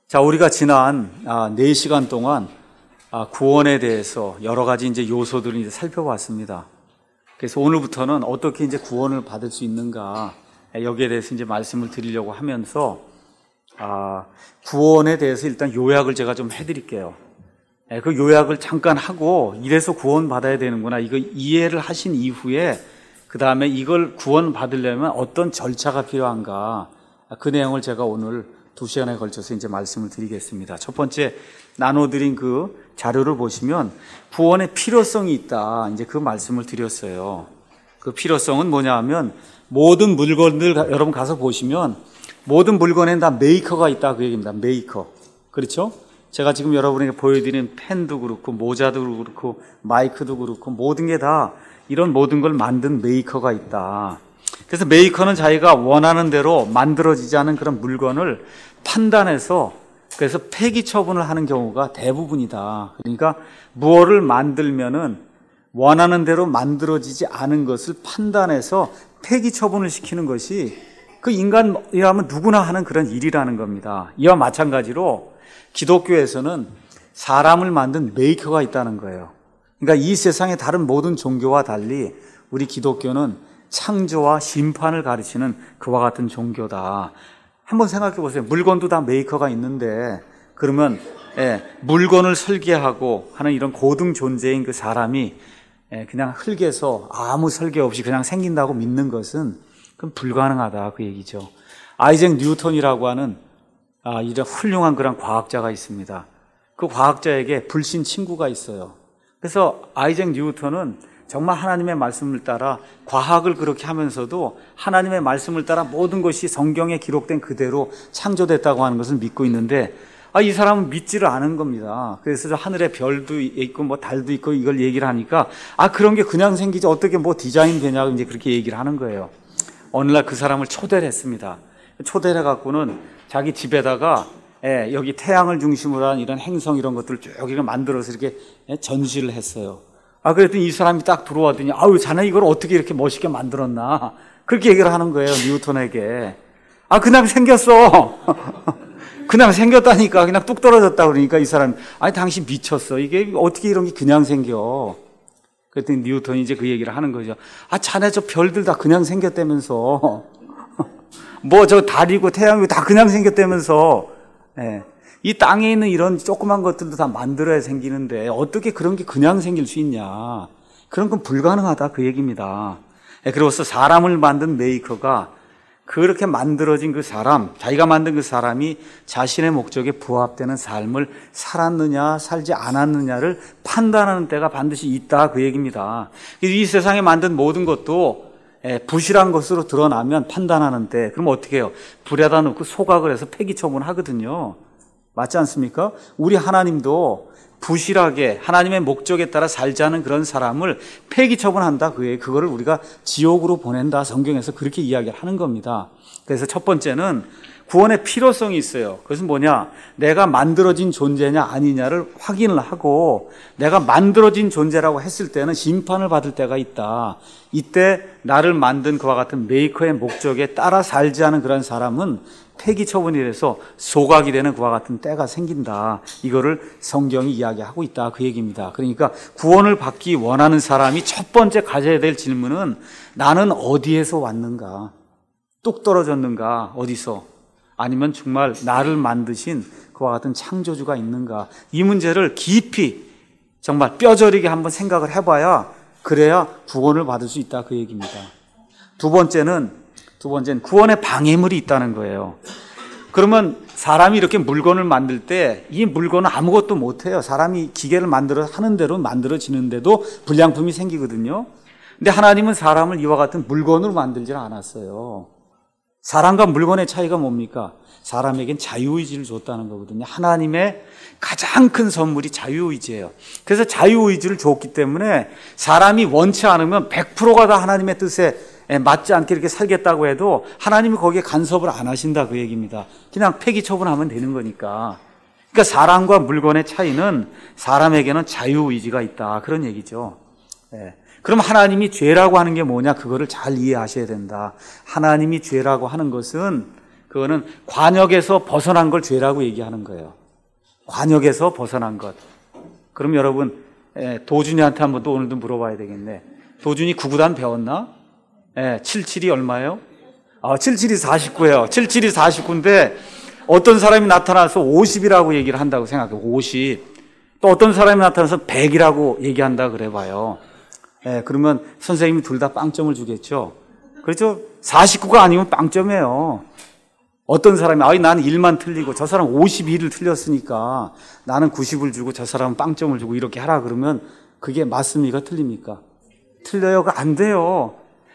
자, 우리가 지난 4시간 동안 구원에 대해서 여러 가지 이제 요소들을 이제 살펴봤습니다. 그래서 오늘부터는 어떻게 이제 구원을 받을 수 있는가, 여기에 대해서 이제 말씀을 드리려고 하면서 구원에 대해서 일단 요약을 제가 좀 해드릴게요. 그 요약을 잠깐 하고 이래서 구원 받아야 되는구나, 이거 이해를 하신 이후에 그 다음에 이걸 구원 받으려면 어떤 절차가 필요한가, 그 내용을 제가 오늘 2시간에 걸쳐서 이제 말씀을 드리겠습니다. 첫 번째 나눠드린 그 자료를 보시면 구원의 필요성이 있다, 이제 그 말씀을 드렸어요. 그 필요성은 뭐냐 하면 모든 물건들 여러분 가서 보시면 모든 물건에는 다 메이커가 있다, 그 얘기입니다. 메이커. 그렇죠? 제가 지금 여러분에게 보여드리는 펜도 그렇고 모자도 그렇고 마이크도 그렇고 모든 게 다 이런 모든 걸 만든 메이커가 있다. 그래서 메이커는 자기가 원하는 대로 만들어지지 않은 그런 물건을 판단해서 그래서 폐기 처분을 하는 경우가 대부분이다. 그러니까 무엇을 만들면은 원하는 대로 만들어지지 않은 것을 판단해서 폐기 처분을 시키는 것이 그 인간이라면 누구나 하는 그런 일이라는 겁니다. 이와 마찬가지로 기독교에서는 사람을 만든 메이커가 있다는 거예요. 그러니까 이 세상의 다른 모든 종교와 달리 우리 기독교는 창조와 심판을 가르치는 그와 같은 종교다. 한번 생각해 보세요. 물건도 다 메이커가 있는데 그러면 물건을 설계하고 하는 이런 고등 존재인 그 사람이 그냥 흙에서 아무 설계 없이 그냥 생긴다고 믿는 것은 그건 불가능하다, 그 얘기죠. 아이작 뉴턴이라고 하는 이런 훌륭한 그런 과학자가 있습니다. 그 과학자에게 불신 친구가 있어요. 그래서 아이작 뉴턴은 정말 하나님의 말씀을 따라 과학을 그렇게 하면서도 하나님의 말씀을 따라 모든 것이 성경에 기록된 그대로 창조됐다고 하는 것을 믿고 있는데 이 사람은 믿지를 않은 겁니다. 그래서 하늘에 별도 있고 뭐 달도 있고 이걸 얘기를 하니까 그런 게 그냥 생기지 어떻게 뭐 디자인 되냐고 이제 그렇게 얘기를 하는 거예요. 어느 날 그 사람을 초대를 했습니다. 초대를 해갖고는 자기 집에다가 여기 태양을 중심으로 한 이런 행성 이런 것들을 쭉 이렇게 만들어서 이렇게 전시를 했어요. 그랬더니 이 사람이 딱 들어왔더니 자네 이걸 어떻게 이렇게 멋있게 만들었나, 그렇게 얘기를 하는 거예요, 뉴턴에게. 그냥 생겼어. 그냥 생겼다니까. 그냥 뚝 떨어졌다. 그러니까 이 사람이 당신 미쳤어, 이게 어떻게 이런 게 그냥 생겨. 그랬더니 뉴턴이 이제 그 얘기를 하는 거죠. 자네 저 별들 다 그냥 생겼다면서. 뭐 저 달이고 태양이고 다 그냥 생겼다면서. 이 땅에 있는 이런 조그만 것들도 다 만들어야 생기는데 어떻게 그런 게 그냥 생길 수 있냐. 그런 건 불가능하다, 그 얘기입니다. 그래서 사람을 만든 메이커가 그렇게 만들어진 그 사람, 자기가 만든 그 사람이 자신의 목적에 부합되는 삶을 살았느냐 살지 않았느냐를 판단하는 때가 반드시 있다, 그 얘기입니다. 이 세상에 만든 모든 것도 부실한 것으로 드러나면 판단하는 때, 그럼 어떻게 해요? 불에다 넣고 소각을 해서 폐기 처분하거든요. 맞지 않습니까? 우리 하나님도 부실하게 하나님의 목적에 따라 살지 않은 그런 사람을 폐기 처분한다, 그거를 우리가 지옥으로 보낸다, 성경에서 그렇게 이야기를 하는 겁니다. 그래서 첫 번째는 구원의 필요성이 있어요. 그것은 뭐냐? 내가 만들어진 존재냐 아니냐를 확인을 하고, 내가 만들어진 존재라고 했을 때는 심판을 받을 때가 있다. 이때 나를 만든 그와 같은 메이커의 목적에 따라 살지 않은 그런 사람은 폐기 처분이 돼서 소각이 되는 그와 같은 때가 생긴다. 이거를 성경이 이야기하고 있다, 그 얘기입니다. 그러니까 구원을 받기 원하는 사람이 첫 번째 가져야 될 질문은 나는 어디에서 왔는가? 뚝 떨어졌는가? 어디서? 아니면 정말 나를 만드신 그와 같은 창조주가 있는가? 이 문제를 깊이 정말 뼈저리게 한번 생각을 해봐야, 그래야 구원을 받을 수 있다, 그 얘기입니다. 두 번째는 구원의 방해물이 있다는 거예요. 그러면 사람이 이렇게 물건을 만들 때 이 물건은 아무것도 못해요. 사람이 기계를 만들어 하는 대로 만들어지는데도 불량품이 생기거든요. 근데 하나님은 사람을 이와 같은 물건으로 만들지 않았어요. 사람과 물건의 차이가 뭡니까? 사람에겐 자유의지를 줬다는 거거든요. 하나님의 가장 큰 선물이 자유의지예요. 그래서 자유의지를 줬기 때문에 사람이 원치 않으면 100%가 다 하나님의 뜻에 맞지 않게 이렇게 살겠다고 해도 하나님이 거기에 간섭을 안 하신다, 그 얘기입니다. 그냥 폐기 처분하면 되는 거니까. 그러니까 사람과 물건의 차이는 사람에게는 자유의지가 있다, 그런 얘기죠. 그럼 하나님이 죄라고 하는 게 뭐냐, 그거를 잘 이해하셔야 된다. 하나님이 죄라고 하는 것은 그거는 관역에서 벗어난 걸 죄라고 얘기하는 거예요. 관역에서 벗어난 것. 그럼 여러분, 도준이한테 한번 또 오늘도 물어봐야 되겠네. 도준이 구구단 배웠나? 77이 얼마예요? 77이 49예요. 77이 49인데 어떤 사람이 나타나서 50이라고 얘기를 한다고 생각해요. 50. 또 어떤 사람이 나타나서 100이라고 얘기한다 그래봐요. 그러면 선생님이 둘 다 빵점을 주겠죠. 그렇죠? 49가 아니면 빵점이에요. 어떤 사람이 나는 1만 틀리고 저 사람 52를 틀렸으니까 나는 90을 주고 저 사람은 빵점을 주고 이렇게 하라 그러면 그게 맞습니까? 틀립니까? 틀려요가 안 돼요.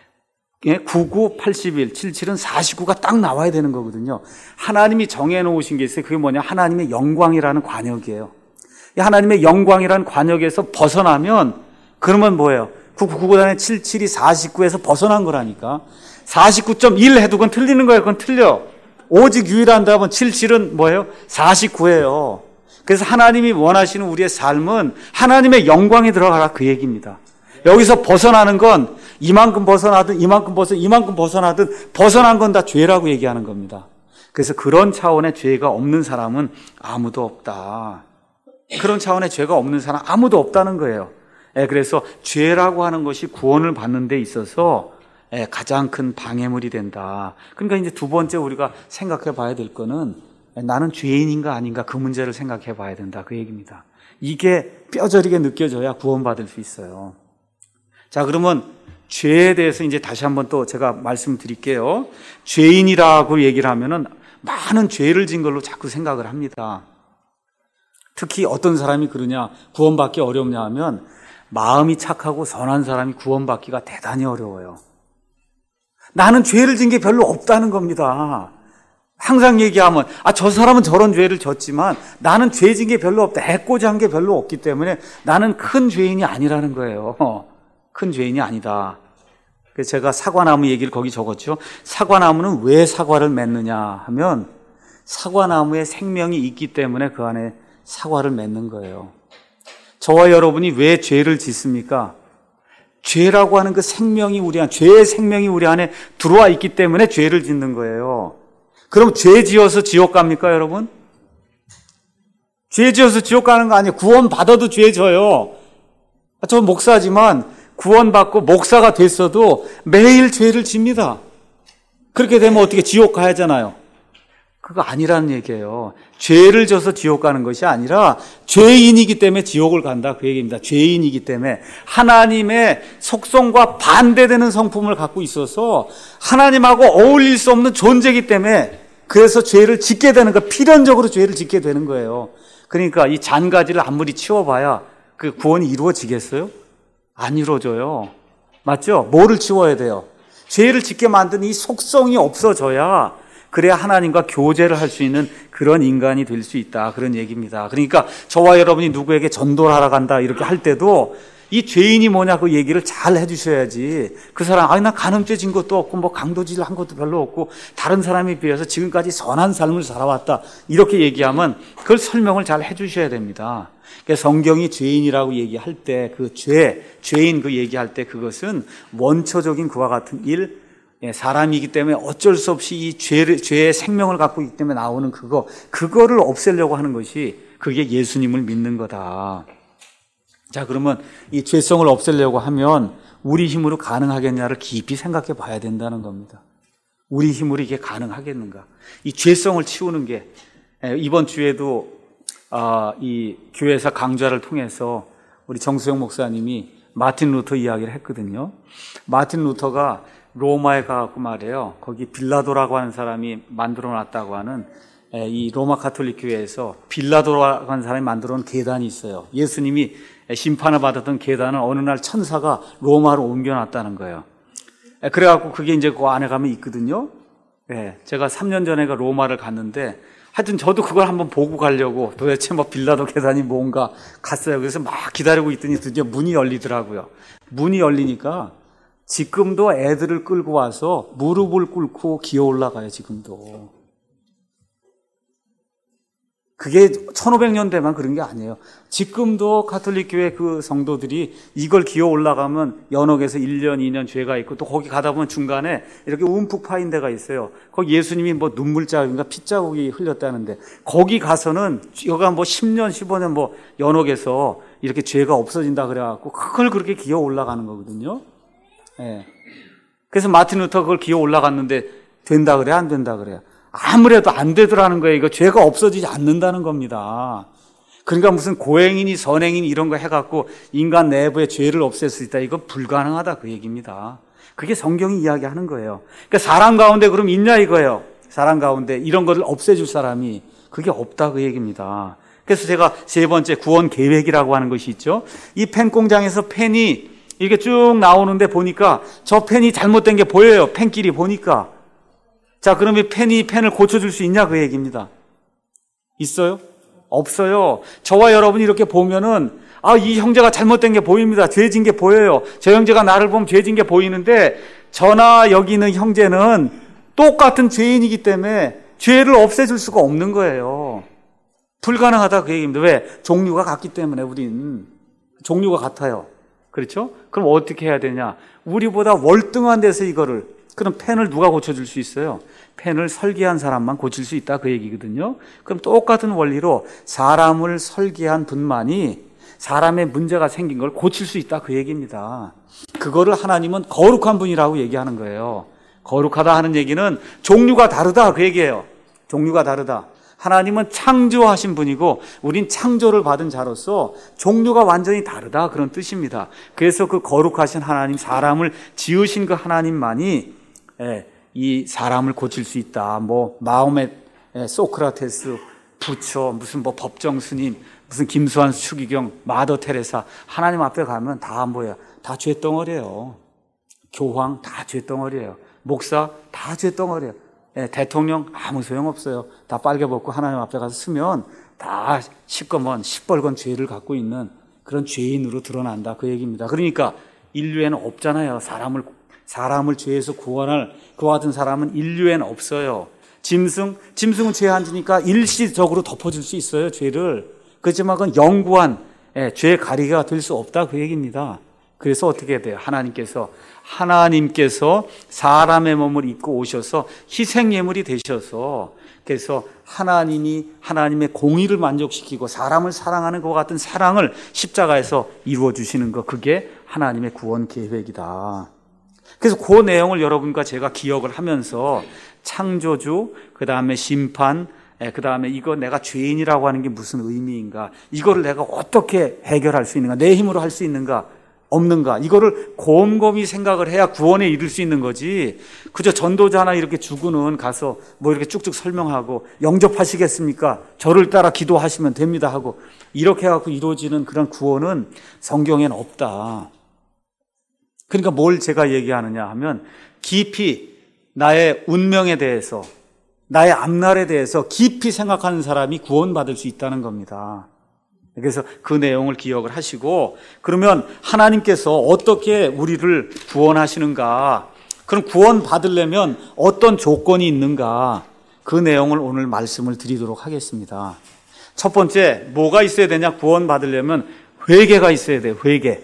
99, 81, 77은 49가 딱 나와야 되는 거거든요. 하나님이 정해놓으신 게 있어요. 그게 뭐냐? 하나님의 영광이라는 관역이에요. 이 하나님의 영광이라는 관역에서 벗어나면 그러면 뭐예요? 99구단의 77이 49에서 벗어난 거라니까. 49.1 해도 그건 틀리는 거예요. 그건 틀려. 오직 유일한 답은 77은 뭐예요? 49예요. 그래서 하나님이 원하시는 우리의 삶은 하나님의 영광에 들어가라 그 얘기입니다. 여기서 벗어나는 건 이만큼 벗어나든 이만큼 벗어나든 벗어난 건 다 죄라고 얘기하는 겁니다. 그래서 그런 차원의 죄가 없는 사람은 아무도 없다. 그런 차원의 죄가 없는 사람 아무도 없다는 거예요. 그래서 죄라고 하는 것이 구원을 받는 데 있어서 가장 큰 방해물이 된다. 그러니까 이제 두 번째 우리가 생각해 봐야 될 거는 나는 죄인인가 아닌가 그 문제를 생각해 봐야 된다. 그 얘기입니다. 이게 뼈저리게 느껴져야 구원받을 수 있어요. 자, 그러면 죄에 대해서 이제 다시 한번 또 제가 말씀드릴게요. 죄인이라고 얘기를 하면은 많은 죄를 진 걸로 자꾸 생각을 합니다. 특히 어떤 사람이 그러냐, 구원받기 어렵냐 하면 마음이 착하고 선한 사람이 구원받기가 대단히 어려워요. 나는 죄를 진 게 별로 없다는 겁니다. 항상 얘기하면 저 사람은 저런 죄를 졌지만 나는 죄 진 게 별로 없다. 해코지 한 게 별로 없기 때문에 나는 큰 죄인이 아니라는 거예요. 큰 죄인이 아니다. 그래서 제가 사과나무 얘기를 거기 적었죠. 사과나무는 왜 사과를 맺느냐 하면 사과나무에 생명이 있기 때문에 그 안에 사과를 맺는 거예요. 저와 여러분이 왜 죄를 짓습니까? 죄라고 하는 그 생명이 죄의 생명이 우리 안에 들어와 있기 때문에 죄를 짓는 거예요. 그럼 죄 지어서 지옥 갑니까, 여러분? 죄 지어서 지옥 가는 거 아니에요. 구원 받아도 죄 져요. 저 목사지만 구원받고 목사가 됐어도 매일 죄를 집니다. 그렇게 되면 어떻게 지옥 가야잖아요. 그거 아니라는 얘기예요. 죄를 져서 지옥 가는 것이 아니라 죄인이기 때문에 지옥을 간다 그 얘기입니다. 죄인이기 때문에 하나님의 속성과 반대되는 성품을 갖고 있어서 하나님하고 어울릴 수 없는 존재이기 때문에 그래서 죄를 짓게 되는 거, 필연적으로 죄를 짓게 되는 거예요. 그러니까 이 잔가지를 아무리 치워봐야 그 구원이 이루어지겠어요? 안 이루어져요. 맞죠? 뭐를 치워야 돼요? 죄를 짓게 만든 이 속성이 없어져야 그래야 하나님과 교제를 할 수 있는 그런 인간이 될 수 있다. 그런 얘기입니다. 그러니까 저와 여러분이 누구에게 전도를 하러 간다 이렇게 할 때도 이 죄인이 뭐냐 그 얘기를 잘 해주셔야지. 그 사람 나 간음죄 진 것도 없고 뭐 강도질 한 것도 별로 없고 다른 사람에 비해서 지금까지 선한 삶을 살아왔다 이렇게 얘기하면 그걸 설명을 잘 해주셔야 됩니다. 그러니까 성경이 죄인이라고 얘기할 때 그 죄인 그 얘기할 때 그것은 원초적인 그와 같은 일, 사람이기 때문에 어쩔 수 없이 이 죄의 생명을 갖고 있기 때문에 나오는 그거를 없애려고 하는 것이 그게 예수님을 믿는 거다. 자, 그러면 이 죄성을 없애려고 하면 우리 힘으로 가능하겠냐를 깊이 생각해 봐야 된다는 겁니다. 우리 힘으로 이게 가능하겠는가? 이 죄성을 치우는 게 이번 주에도 이 교회에서 강좌를 통해서 우리 정수영 목사님이 마틴 루터 이야기를 했거든요. 마틴 루터가 로마에 가고 말이에요. 거기 빌라도라고 하는 사람이 만들어 놨다고 하는 이 로마 가톨릭 교회에서 빌라도라고 하는 사람이 만들어 놓은 계단이 있어요. 예수님이 심판을 받았던 계단을 어느 날 천사가 로마로 옮겨놨다는 거예요. 그래갖고 그게 이제 그 안에 가면 있거든요. 제가 3년 전에 로마를 갔는데 하여튼 저도 그걸 한번 보고 가려고 도대체 뭐 빌라도 계단이 뭔가 갔어요. 그래서 막 기다리고 있더니 드디어 문이 열리더라고요. 문이 열리니까 지금도 애들을 끌고 와서 무릎을 꿇고 기어 올라가요, 지금도. 그게 1500년대만 그런 게 아니에요. 지금도 가톨릭 교회 그 성도들이 이걸 기어 올라가면 연옥에서 1년, 2년 죄가 있고 또 거기 가다 보면 중간에 이렇게 움푹 파인 데가 있어요. 거기 예수님이 뭐 눈물자국인가 핏자국이 흘렸다는데 거기 가서는 여가 뭐 10년, 15년 뭐 연옥에서 이렇게 죄가 없어진다 그래갖고 그걸 그렇게 기어 올라가는 거거든요. 예. 그래서 마틴 루터 그걸 기어 올라갔는데 된다 그래, 안 된다 그래. 아무래도 안 되더라는 거예요. 이거 죄가 없어지지 않는다는 겁니다. 그러니까 무슨 고행이니 선행이니 이런 거 해갖고 인간 내부의 죄를 없앨 수 있다. 이건 불가능하다 그 얘기입니다. 그게 성경이 이야기하는 거예요. 그러니까 사람 가운데 그럼 있냐 이거예요. 사람 가운데 이런 것을 없애줄 사람이 그게 없다 그 얘기입니다. 그래서 제가 세 번째 구원 계획이라고 하는 것이 있죠. 이 펜 공장에서 펜이 이렇게 쭉 나오는데 보니까 저 펜이 잘못된 게 보여요. 펜끼리 보니까. 자, 그러면 펜을 고쳐줄 수 있냐 그 얘기입니다. 있어요? 없어요. 저와 여러분이 이렇게 보면은 이 형제가 잘못된 게 보입니다. 죄진 게 보여요. 저 형제가 나를 보면 죄진 게 보이는데 저나 여기 있는 형제는 똑같은 죄인이기 때문에 죄를 없애줄 수가 없는 거예요. 불가능하다 그 얘기입니다. 왜? 종류가 같기 때문에 우린 종류가 같아요. 그렇죠? 그럼 어떻게 해야 되냐? 우리보다 월등한 데서 그럼 펜을 누가 고쳐줄 수 있어요? 펜을 설계한 사람만 고칠 수 있다 그 얘기거든요. 그럼 똑같은 원리로 사람을 설계한 분만이 사람의 문제가 생긴 걸 고칠 수 있다 그 얘기입니다. 그거를 하나님은 거룩한 분이라고 얘기하는 거예요. 거룩하다 하는 얘기는 종류가 다르다 그 얘기예요. 종류가 다르다. 하나님은 창조하신 분이고 우린 창조를 받은 자로서 종류가 완전히 다르다 그런 뜻입니다. 그래서 그 거룩하신 하나님, 사람을 지으신 그 하나님만이 이 사람을 고칠 수 있다. 뭐 마호멧, 소크라테스, 부처, 무슨 뭐 법정 스님, 무슨 김수환, 추기경, 마더 테레사, 하나님 앞에 가면 다 뭐야? 다 죄덩어리예요. 교황 다 죄덩어리예요. 목사 다 죄덩어리예요. 대통령 아무 소용없어요. 다 빨개 벗고 하나님 앞에 가서 쓰면 다 시뻘건 죄를 갖고 있는 그런 죄인으로 드러난다 그 얘기입니다. 그러니까 인류에는 없잖아요. 사람을 죄에서 구원할 그와 같은 사람은 인류에는 없어요. 짐승은 죄 안 지니까 일시적으로 덮어줄 수 있어요, 죄를. 그렇지만 그건 영구한 죄 가리가 될 수 없다 그 얘기입니다. 그래서 어떻게 해야 돼요? 하나님께서 사람의 몸을 입고 오셔서 희생예물이 되셔서 그래서 하나님의 공의를 만족시키고 사람을 사랑하는 것과 같은 사랑을 십자가에서 이루어 주시는 것, 그게 하나님의 구원 계획이다. 그래서 그 내용을 여러분과 제가 기억을 하면서 창조주, 그 다음에 심판, 그 다음에 이거 내가 죄인이라고 하는 게 무슨 의미인가, 이거를 내가 어떻게 해결할 수 있는가, 내 힘으로 할 수 있는가 없는가, 이거를 곰곰이 생각을 해야 구원에 이를 수 있는 거지. 그저 전도자나 이렇게 주구는 가서 뭐 이렇게 쭉쭉 설명하고 영접하시겠습니까? 저를 따라 기도하시면 됩니다 하고 이렇게 해갖고 이루어지는 그런 구원은 성경에는 없다. 그러니까 뭘 제가 얘기하느냐 하면 깊이 나의 운명에 대해서, 나의 앞날에 대해서 깊이 생각하는 사람이 구원받을 수 있다는 겁니다. 그래서 그 내용을 기억을 하시고, 그러면 하나님께서 어떻게 우리를 구원하시는가, 그럼 구원받으려면 어떤 조건이 있는가, 그 내용을 오늘 말씀을 드리도록 하겠습니다. 첫 번째, 뭐가 있어야 되냐? 구원받으려면 회개가 있어야 돼요. 회개.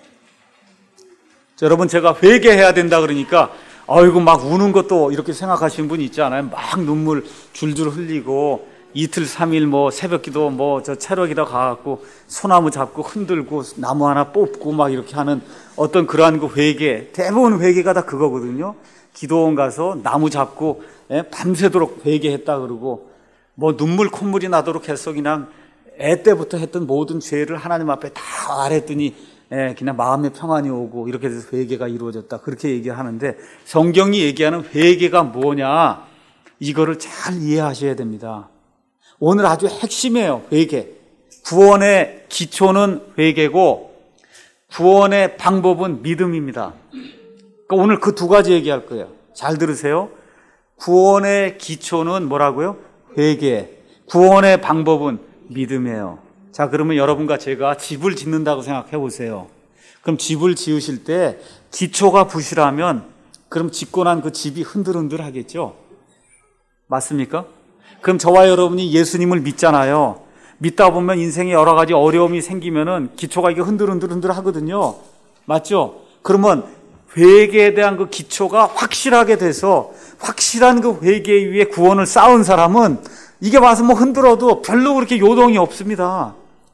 여러분, 제가 회개해야 된다 그러니까 아이고 막 우는 것도 이렇게 생각하시는 분이 있지 않아요? 막 눈물 줄줄 흘리고 이틀 3일 뭐 새벽기도 뭐 저 체력이다 가갖고 소나무 잡고 흔들고 나무 하나 뽑고 막 이렇게 하는 어떤 그러한 그 회개, 대부분 회개가 다 그거거든요. 기도원 가서 나무 잡고 밤새도록 회개했다 그러고 뭐 눈물 콧물이 나도록 해서 그냥 애 때부터 했던 모든 죄를 하나님 앞에 다 아랬더니 그냥 마음의 평안이 오고 이렇게 돼서 회개가 이루어졌다 그렇게 얘기하는데, 성경이 얘기하는 회개가 뭐냐, 이거를 잘 이해하셔야 됩니다. 오늘 아주 핵심이에요. 회개. 구원의 기초는 회개고 구원의 방법은 믿음입니다. 그러니까 오늘 그 두 가지 얘기할 거예요. 잘 들으세요. 구원의 기초는 뭐라고요? 회개. 구원의 방법은 믿음이에요. 자, 그러면 여러분과 제가 집을 짓는다고 생각해 보세요. 그럼 집을 지으실 때 기초가 부실하면 그럼 짓고 난 그 집이 흔들흔들 하겠죠? 맞습니까? 그럼 저와 여러분이 예수님을 믿잖아요. 믿다 보면 인생에 여러 가지 어려움이 생기면은 기초가 이게 흔들흔들 하거든요. 맞죠? 그러면 회개에 대한 그 기초가 확실하게 돼서 확실한 그 회개 위에 구원을 쌓은 사람은 이게 와서 뭐 흔들어도 별로 그렇게 요동이 없습니다.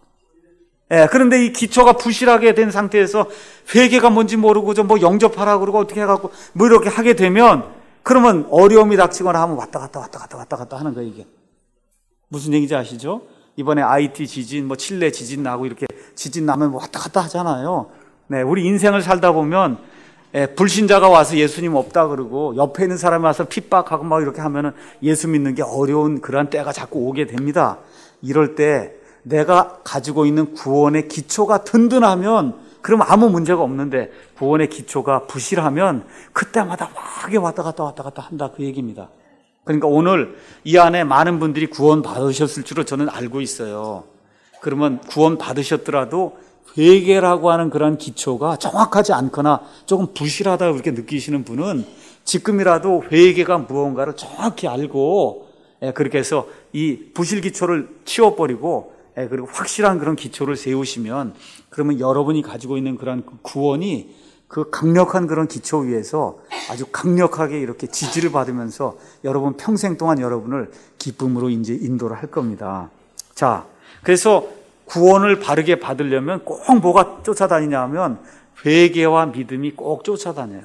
예, 그런데 이 기초가 부실하게 된 상태에서 회개가 뭔지 모르고 좀 뭐 영접하라 그러고 어떻게 해갖고 뭐 이렇게 하게 되면 그러면 어려움이 닥치거나 하면 왔다 갔다 하는 거예요, 이게. 무슨 얘기인지 아시죠? 이번에 IT 지진, 뭐 칠레 지진 나고 이렇게 지진 나면 뭐 왔다 갔다 하잖아요. 네, 우리 인생을 살다 보면 불신자가 와서 예수님 없다 그러고 옆에 있는 사람이 와서 핍박하고 막 이렇게 하면은 예수 믿는 게 어려운 그런 때가 자꾸 오게 됩니다. 이럴 때 내가 가지고 있는 구원의 기초가 든든하면 그러면 아무 문제가 없는데 구원의 기초가 부실하면 그때마다 막 왔다 갔다 한다 그 얘기입니다. 그러니까 오늘 이 안에 많은 분들이 구원 받으셨을 줄로 저는 알고 있어요. 그러면 구원 받으셨더라도 회개라고 하는 그런 기초가 정확하지 않거나 조금 부실하다고 그렇게 느끼시는 분은 지금이라도 회개가 무언가를 정확히 알고 그렇게 해서 이 부실 기초를 치워버리고 그리고 확실한 그런 기초를 세우시면 그러면 여러분이 가지고 있는 그런 구원이 그 강력한 그런 기초 위에서 아주 강력하게 이렇게 지지를 받으면서 여러분 평생 동안 여러분을 기쁨으로 이제 인도를 할 겁니다. 자, 그래서 구원을 바르게 받으려면 꼭 뭐가 쫓아다니냐 하면 회개와 믿음이 꼭 쫓아다녀요.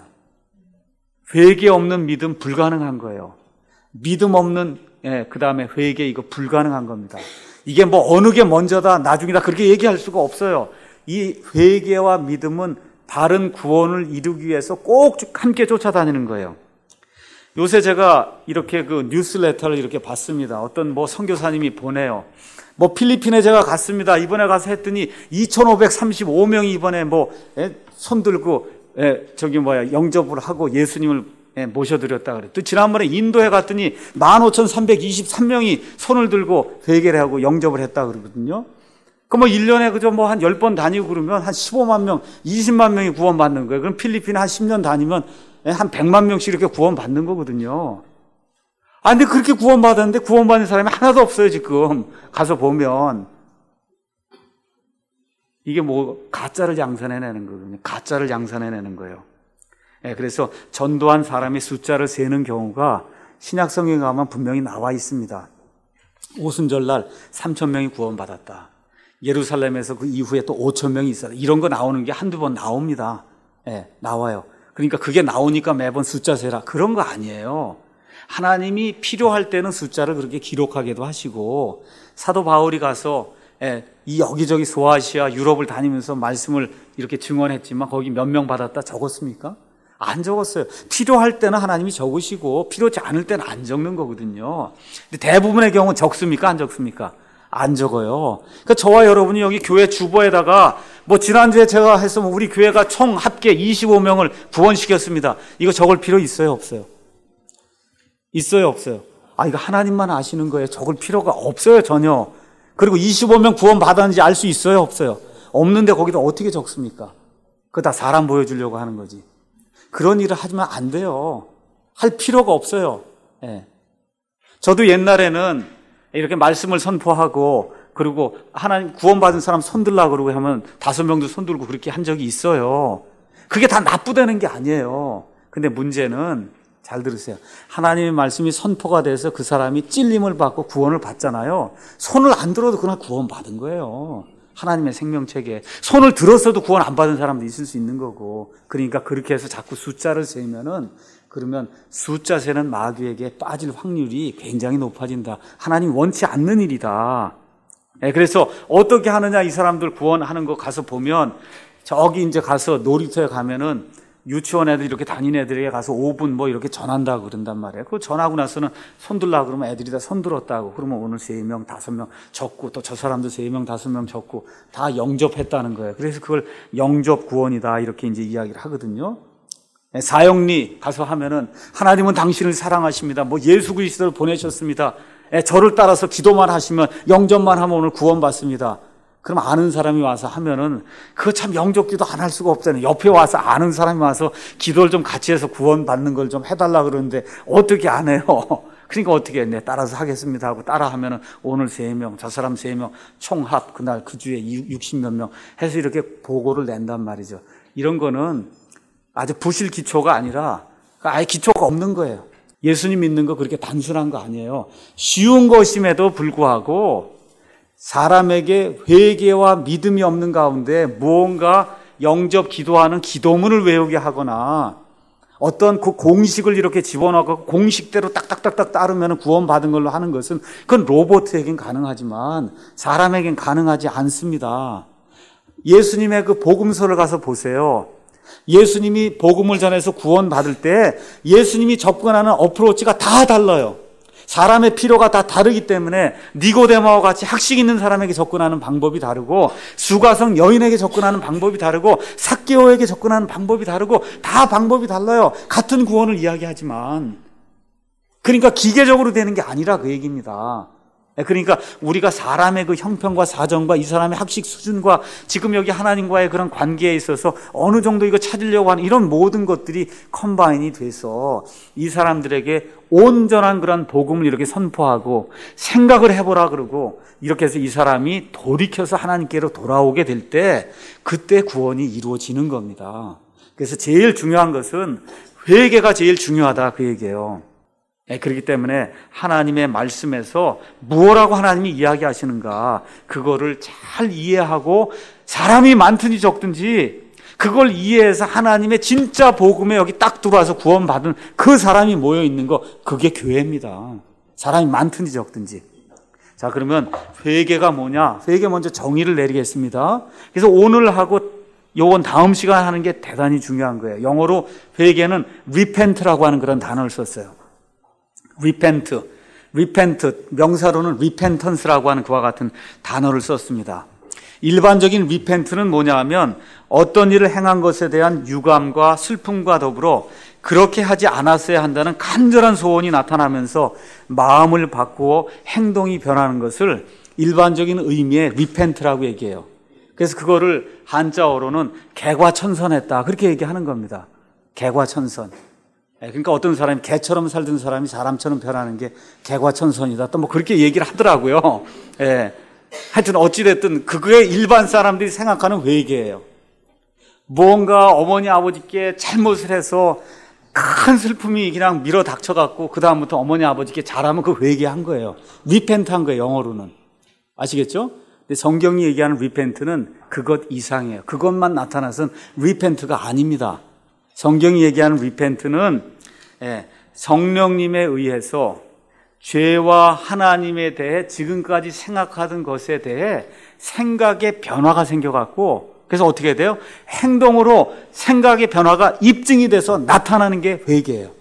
회개 없는 믿음 불가능한 거예요. 믿음 없는 그 다음에 회개 이거 불가능한 겁니다. 이게 뭐 어느 게 먼저다 나중이다 그렇게 얘기할 수가 없어요. 이 회개와 믿음은 바른 구원을 이루기 위해서 꼭 함께 쫓아다니는 거예요. 요새 제가 이렇게 그 뉴스레터를 이렇게 봤습니다. 어떤 뭐 선교사님이 보내요. 뭐 필리핀에 제가 갔습니다. 이번에 가서 했더니 2,535명이 이번에 뭐 손 들고 영접을 하고 예수님을 모셔드렸다 그래요. 또 지난번에 인도에 갔더니 15,323명이 손을 들고 회개를 하고 영접을 했다 그러거든요. 그 뭐 1년에 그저 뭐 한 10번 다니고 그러면 한 15만 명, 20만 명이 구원받는 거예요. 그럼 필리핀에 한 10년 다니면 한 100만 명씩 이렇게 구원받는 거거든요. 아, 근데 그렇게 구원받았는데 구원받는 사람이 하나도 없어요, 지금. 가서 보면. 이게 뭐, 가짜를 양산해내는 거거든요. 가짜를 양산해내는 거예요. 그래서 전도한 사람의 숫자를 세는 경우가 신약성경에 가면 분명히 나와 있습니다. 오순절날 3,000명이 구원받았다. 예루살렘에서 그 이후에 또 5,000명이 있어요. 이런 거 나오는 게 한두 번 나옵니다. 나와요. 그러니까 그게 나오니까 매번 숫자 세라. 그런 거 아니에요. 하나님이 필요할 때는 숫자를 그렇게 기록하기도 하시고 사도 바울이 가서 이 여기저기 소아시아 유럽을 다니면서 말씀을 이렇게 증언했지만 거기 몇 명 받았다 적었습니까? 안 적었어요. 필요할 때는 하나님이 적으시고 필요치 않을 때는 안 적는 거거든요. 근데 대부분의 경우는 적습니까? 안 적습니까? 안 적어요. 그러니까 저와 여러분이 여기 교회 주보에다가 뭐 지난주에 제가 해서 우리 교회가 총 합계 25명을 구원시켰습니다. 이거 적을 필요 있어요? 없어요? 있어요? 없어요? 아, 이거 하나님만 아시는 거예요. 적을 필요가 없어요, 전혀. 그리고 25명 구원 받았는지 알 수 있어요? 없어요? 없는데 거기다 어떻게 적습니까? 그거 다 사람 보여주려고 하는 거지. 그런 일을 하지만 안 돼요. 할 필요가 없어요. 저도 옛날에는 이렇게 말씀을 선포하고 그리고 하나님 구원받은 사람 손들라고 그러고 하면 5명도 손들고 그렇게 한 적이 있어요. 그게 다 나쁘다는 게 아니에요. 근데 문제는 잘 들으세요. 하나님의 말씀이 선포가 돼서 그 사람이 찔림을 받고 구원을 받잖아요. 손을 안 들어도 그냥 구원받은 거예요. 하나님의 생명체계. 손을 들었어도 구원 안 받은 사람도 있을 수 있는 거고. 그러니까 그렇게 해서 자꾸 숫자를 세면은 그러면 숫자 세는 마귀에게 빠질 확률이 굉장히 높아진다. 하나님 원치 않는 일이다. 그래서 어떻게 하느냐 이 사람들 구원하는 거 가서 보면 저기 이제 가서 놀이터에 가면은 유치원 애들 이렇게 다니는 애들에게 가서 5분 뭐 이렇게 전한다고 그런단 말이에요. 그거 전하고 나서는 손들라고 그러면 애들이 다 손들었다고. 그러면 오늘 3명, 5명 적고 또 저 사람도 3명, 5명 적고 다 영접했다는 거예요. 그래서 그걸 영접 구원이다 이렇게 이제 이야기를 하거든요. 사형리 가서 하면은 하나님은 당신을 사랑하십니다. 뭐 예수 그리스도를 보내셨습니다. 저를 따라서 기도만 하시면 영접만 하면 오늘 구원받습니다. 그럼 아는 사람이 와서 하면은 그거 참 영접기도 안 할 수가 없잖아요. 옆에 와서 아는 사람이 와서 기도를 좀 같이 해서 구원받는 걸 좀 해달라 그러는데 어떻게 안 해요? 그러니까 어떻게 해? 네, 따라서 하겠습니다 하고 따라하면은 오늘 3명, 저 사람 3명, 총합 그날 그 주에 60몇 명 해서 이렇게 보고를 낸단 말이죠. 이런 거는 아주 부실 기초가 아니라 아예 기초가 없는 거예요. 예수님 믿는 거 그렇게 단순한 거 아니에요. 쉬운 것임에도 불구하고 사람에게 회개와 믿음이 없는 가운데 무언가 영접 기도하는 기도문을 외우게 하거나 어떤 그 공식을 이렇게 집어넣고 공식대로 딱딱딱딱 따르면 구원받은 걸로 하는 것은 그건 로봇에겐 가능하지만 사람에겐 가능하지 않습니다. 예수님의 그 복음서를 가서 보세요. 예수님이 복음을 전해서 구원받을 때 예수님이 접근하는 어프로치가 다 달라요. 사람의 필요가 다 다르기 때문에 니고데모와 같이 학식 있는 사람에게 접근하는 방법이 다르고 수가성 여인에게 접근하는 방법이 다르고 삭개오에게 접근하는 방법이 다르고 다 방법이 달라요. 같은 구원을 이야기하지만 그러니까 기계적으로 되는 게 아니라 그 얘기입니다. 그러니까 우리가 사람의 그 형편과 사정과 이 사람의 학식 수준과 지금 여기 하나님과의 그런 관계에 있어서 어느 정도 이거 찾으려고 하는 이런 모든 것들이 컴바인이 돼서 이 사람들에게 온전한 그런 복음을 이렇게 선포하고 생각을 해보라 그러고 이렇게 해서 이 사람이 돌이켜서 하나님께로 돌아오게 될 때 그때 구원이 이루어지는 겁니다. 그래서 제일 중요한 것은 회개가 제일 중요하다 그 얘기예요. 그렇기 때문에 하나님의 말씀에서 무엇라고 하나님이 이야기하시는가 그거를 잘 이해하고 사람이 많든지 적든지 그걸 이해해서 하나님의 진짜 복음에 여기 딱 들어와서 구원받은 그 사람이 모여있는 거 그게 교회입니다. 사람이 많든지 적든지. 자, 그러면 회개가 뭐냐? 회개 먼저 정의를 내리겠습니다. 그래서 오늘 하고 요건 다음 시간 하는 게 대단히 중요한 거예요. 영어로 회개는 repent라고 하는 그런 단어를 썼어요. repent, 명사로는 repentance라고 하는 그와 같은 단어를 썼습니다. 일반적인 repent는 뭐냐 하면 어떤 일을 행한 것에 대한 유감과 슬픔과 더불어 그렇게 하지 않았어야 한다는 간절한 소원이 나타나면서 마음을 바꾸어 행동이 변하는 것을 일반적인 의미의 repent라고 얘기해요. 그래서 그거를 한자어로는 개과천선했다 그렇게 얘기하는 겁니다. 개과천선. 그러니까 어떤 사람이 개처럼 살던 사람이 사람처럼 변하는 게 개과천선이다. 또 뭐 그렇게 얘기를 하더라고요. 예. 하여튼 어찌됐든 그게 일반 사람들이 생각하는 회개예요. 뭔가 어머니 아버지께 잘못을 해서 큰 슬픔이 그냥 밀어 닥쳐갖고 그 다음부터 어머니 아버지께 잘하면 그 회개한 거예요. 리펜트한 거예요. 영어로는. 아시겠죠? 근데 성경이 얘기하는 리펜트는 그것 이상이에요. 그것만 나타나서는 리펜트가 아닙니다. 성경이 얘기하는 리펜트는 성령님에 의해서 죄와 하나님에 대해 지금까지 생각하던 것에 대해 생각의 변화가 생겨갖고 그래서 어떻게 돼요? 행동으로 생각의 변화가 입증이 돼서 나타나는 게 회개예요.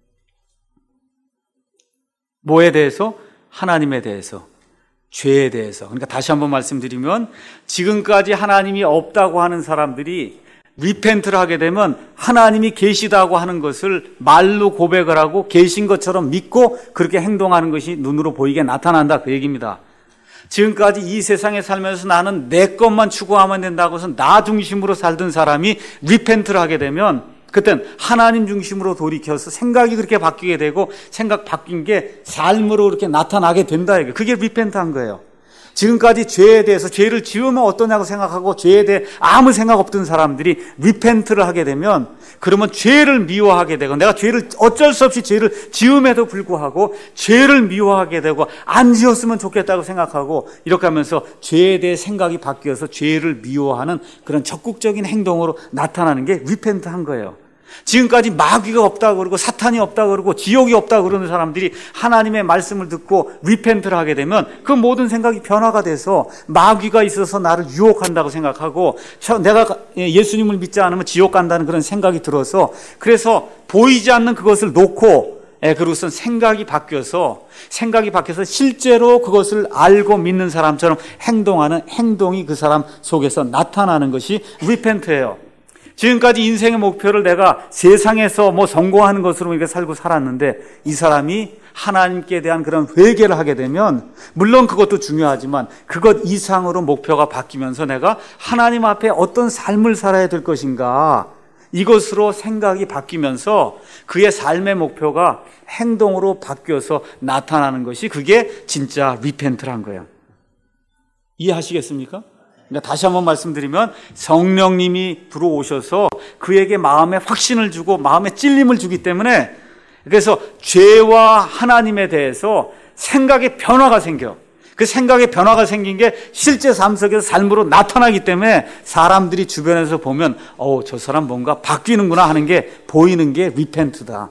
뭐에 대해서? 하나님에 대해서. 죄에 대해서. 그러니까 다시 한번 말씀드리면 지금까지 하나님이 없다고 하는 사람들이 리펜트를 하게 되면 하나님이 계시다고 하는 것을 말로 고백을 하고 계신 것처럼 믿고 그렇게 행동하는 것이 눈으로 보이게 나타난다 그 얘기입니다. 지금까지 이 세상에 살면서 나는 내 것만 추구하면 된다고 해서 나 중심으로 살던 사람이 리펜트를 하게 되면 그땐 하나님 중심으로 돌이켜서 생각이 그렇게 바뀌게 되고 생각 바뀐 게 삶으로 이렇게 나타나게 된다. 그게 리펜트한 거예요. 지금까지 죄에 대해서 죄를 지으면 어떠냐고 생각하고 죄에 대해 아무 생각 없던 사람들이 리펜트를 하게 되면 그러면 죄를 미워하게 되고 내가 죄를 어쩔 수 없이 죄를 지음에도 불구하고 죄를 미워하게 되고 안 지었으면 좋겠다고 생각하고 이렇게 하면서 죄에 대해 생각이 바뀌어서 죄를 미워하는 그런 적극적인 행동으로 나타나는 게 리펜트한 거예요. 지금까지 마귀가 없다고 그러고 사탄이 없다고 그러고 지옥이 없다고 그러는 사람들이 하나님의 말씀을 듣고 리펜트를 하게 되면 그 모든 생각이 변화가 돼서 마귀가 있어서 나를 유혹한다고 생각하고 내가 예수님을 믿지 않으면 지옥 간다는 그런 생각이 들어서 그래서 보이지 않는 그것을 놓고 그로선 생각이 바뀌어서 실제로 그것을 알고 믿는 사람처럼 행동하는 행동이 그 사람 속에서 나타나는 것이 리펜트예요. 지금까지 인생의 목표를 내가 세상에서 성공하는 것으로 이렇게 살고 살았는데 이 사람이 하나님께 대한 그런 회개를 하게 되면 물론 그것도 중요하지만 그것 이상으로 목표가 바뀌면서 내가 하나님 앞에 어떤 삶을 살아야 될 것인가 이것으로 생각이 바뀌면서 그의 삶의 목표가 행동으로 바뀌어서 나타나는 것이 그게 진짜 리펜트란 거예요. 이해하시겠습니까? 그러니까 다시 한번 말씀드리면 성령님이 들어오셔서 그에게 마음에 확신을 주고 마음에 찔림을 주기 때문에 그래서 죄와 하나님에 대해서 생각의 변화가 생겨. 그 생각의 변화가 생긴 게 실제 삶 속에서 삶으로 나타나기 때문에 사람들이 주변에서 보면 저 사람 뭔가 바뀌는구나 하는 게 보이는 게 리펜트다.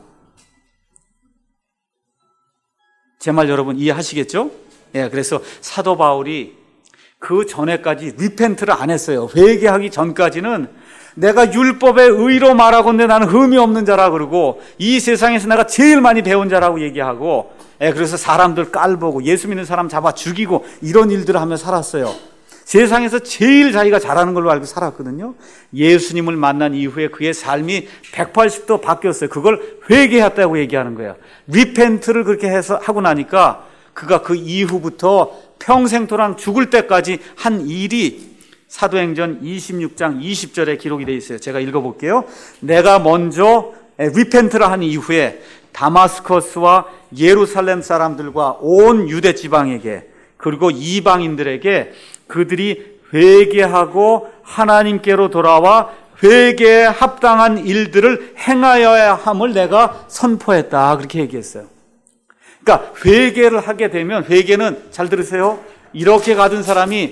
제 말 여러분 이해하시겠죠? 예, 그래서 사도 바울이 그 전에까지 리펜트를 안 했어요. 회개하기 전까지는 내가 율법의 의로 말하건대 나는 흠이 없는 자라 그러고 이 세상에서 내가 제일 많이 배운 자라고 얘기하고 그래서 사람들 깔보고 예수 믿는 사람 잡아 죽이고 이런 일들을 하며 살았어요. 세상에서 제일 자기가 잘하는 걸로 알고 살았거든요. 예수님을 만난 이후에 그의 삶이 180도 바뀌었어요. 그걸 회개했다고 얘기하는 거예요. 리펜트를 그렇게 해서 하고 나니까 그가 그 이후부터 평생토록 죽을 때까지 한 일이 사도행전 26장 20절에 기록이 되어 있어요. 제가 읽어볼게요. 내가 먼저 리펜트를 한 이후에 다마스커스와 예루살렘 사람들과 온 유대 지방에게 그리고 이방인들에게 그들이 회개하고 하나님께로 돌아와 회개에 합당한 일들을 행하여야 함을 내가 선포했다. 그렇게 얘기했어요. 그러니까 회개를 하게 되면 회개는 잘 들으세요. 이렇게 가던 사람이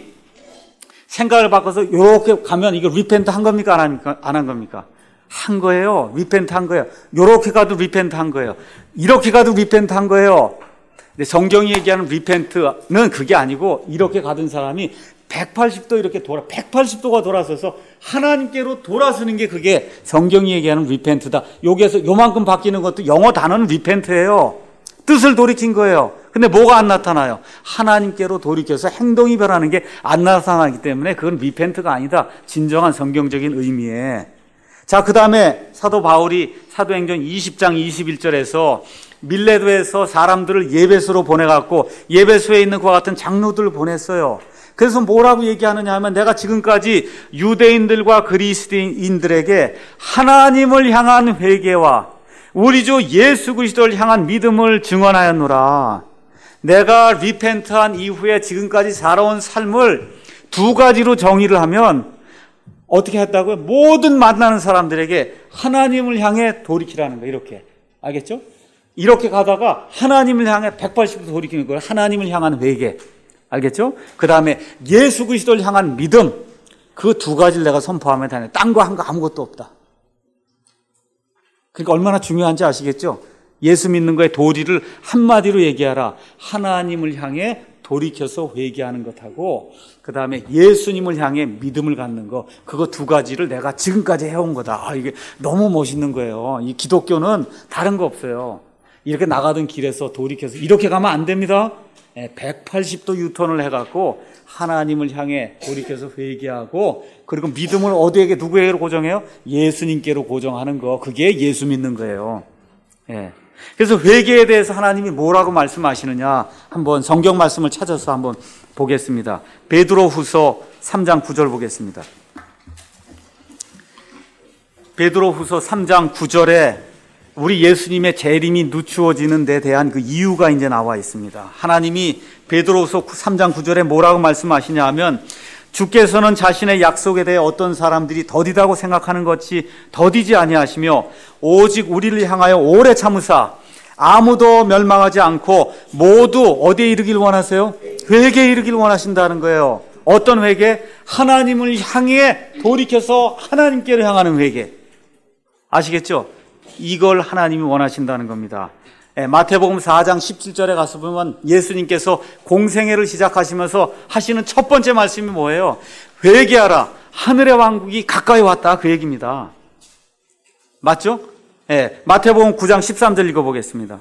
생각을 바꿔서 이렇게 가면 이거 리펜트 한 겁니까? 안 한 겁니까? 한 거예요. 리펜트 한 거예요. 이렇게 가도 리펜트 한 거예요. 이렇게 가도 리펜트 한 거예요. 근데 성경이 얘기하는 리펜트는 그게 아니고 이렇게 가던 사람이 180도 이렇게 180도가 돌아서서 하나님께로 돌아서는 게 그게 성경이 얘기하는 리펜트다. 여기에서 요만큼 바뀌는 것도 영어 단어는 리펜트예요. 뜻을 돌이킨 거예요. 근데 뭐가 안 나타나요? 하나님께로 돌이켜서 행동이 변하는 게 안 나타나기 때문에 그건 리펜트가 아니다. 진정한 성경적인 의미에. 자, 그 다음에 사도 바울이 사도행전 20장 21절에서 밀레도에서 사람들을 예배소로 보내갖고 예배소에 있는 그와 같은 장로들을 보냈어요. 그래서 뭐라고 얘기하느냐 하면 내가 지금까지 유대인들과 그리스도인들에게 하나님을 향한 회개와 우리 주 예수 그리스도를 향한 믿음을 증언하였노라. 내가 리펜트한 이후에 지금까지 살아온 삶을 두 가지로 정의를 하면 어떻게 했다고요? 모든 만나는 사람들에게 하나님을 향해 돌이키라는 거예요. 이렇게. 알겠죠? 이렇게 가다가 하나님을 향해 180도 돌이키는 거예요. 하나님을 향한 회개. 알겠죠? 그 다음에 예수 그리스도를 향한 믿음. 그 두 가지를 내가 선포하면 되네. 딴 거 한 거 아무것도 없다. 그러니까 얼마나 중요한지 아시겠죠? 예수 믿는 거의 도리를 한마디로 얘기하라. 하나님을 향해 돌이켜서 회개하는 것하고 그 다음에 예수님을 향해 믿음을 갖는 거, 그거 두 가지를 내가 지금까지 해온 거다. 이게 너무 멋있는 거예요. 이 기독교는 다른 거 없어요. 이렇게 나가던 길에서 돌이켜서 이렇게 가면 안 됩니다. 180도 유턴을 해갖고 하나님을 향해 돌이켜서 회개하고 그리고 믿음을 어디에게 누구에게로 고정해요? 예수님께로 고정하는 거, 그게 예수 믿는 거예요. 그래서 회개에 대해서 하나님이 뭐라고 말씀하시느냐 한번 성경 말씀을 찾아서 한번 보겠습니다. 베드로후서 3장 9절 보겠습니다. 베드로후서 3장 9절에 우리 예수님의 재림이 늦추어지는 데 대한 그 이유가 이제 나와 있습니다. 하나님이 베드로후서 3장 9절에 뭐라고 말씀하시냐 하면 주께서는 자신의 약속에 대해 어떤 사람들이 더디다고 생각하는 것이 더디지 아니하시며 오직 우리를 향하여 오래 참으사 아무도 멸망하지 않고 모두 어디에 이르길 원하세요? 회개에 이르길 원하신다는 거예요. 어떤 회개? 하나님을 향해 돌이켜서 하나님께로 향하는 회개. 아시겠죠? 이걸 하나님이 원하신다는 겁니다. 마태복음 4장 17절에 가서 보면 예수님께서 공생애를 시작하시면서 하시는 첫 번째 말씀이 뭐예요? 회개하라, 하늘의 왕국이 가까이 왔다, 그 얘기입니다. 맞죠? 마태복음 9장 13절 읽어보겠습니다.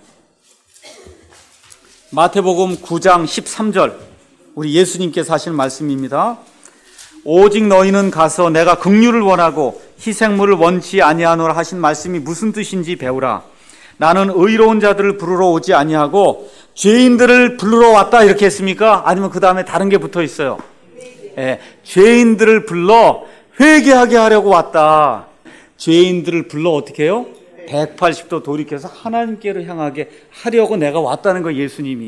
마태복음 9장 13절, 우리 예수님께서 하시는 말씀입니다. 오직 너희는 가서 내가 긍휼을 원하고 희생물을 원치 아니하노라 하신 말씀이 무슨 뜻인지 배우라. 나는 의로운 자들을 부르러 오지 아니하고 죄인들을 부르러 왔다, 이렇게 했습니까? 아니면 그 다음에 다른 게 붙어 있어요? 죄인들을 불러 회개하게 하려고 왔다. 죄인들을 불러 어떻게 해요? 180도 돌이켜서 하나님께로 향하게 하려고 내가 왔다는 거예요.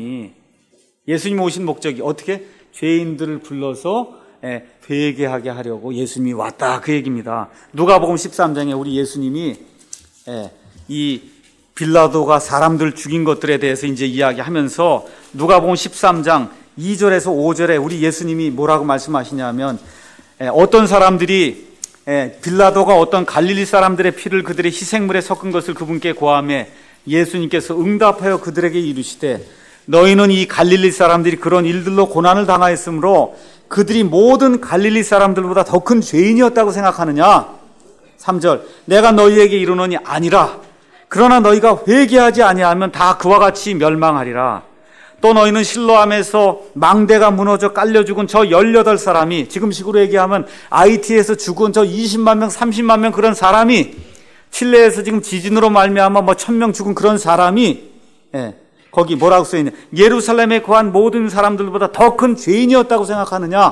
예수님 오신 목적이 어떻게? 죄인들을 불러서 회개하게 하려고 예수님이 왔다, 그 얘기입니다. 누가복음 13장에 우리 예수님이 이 빌라도가 사람들 죽인 것들에 대해서 이제 이야기하면서 누가복음 13장 2절에서 5절에 우리 예수님이 뭐라고 말씀하시냐면, 어떤 사람들이 빌라도가 어떤 갈릴리 사람들의 피를 그들의 희생물에 섞은 것을 그분께 고하매 예수님께서 응답하여 그들에게 이르시되, 너희는 이 갈릴리 사람들이 그런 일들로 고난을 당하였으므로 그들이 모든 갈릴리 사람들보다 더 큰 죄인이었다고 생각하느냐? 3절, 내가 너희에게 이르노니 아니라. 그러나 너희가 회개하지 아니하면 다 그와 같이 멸망하리라. 또 너희는 실로암에서 망대가 무너져 깔려 죽은 저 18사람이, 지금식으로 얘기하면 IT에서 죽은 저 20만 명, 30만 명 그런 사람이, 칠레에서 지금 지진으로 말미암아 1000명 죽은 그런 사람이, 거기 뭐라고 써있냐? 예루살렘에 거한 모든 사람들보다 더 큰 죄인이었다고 생각하느냐?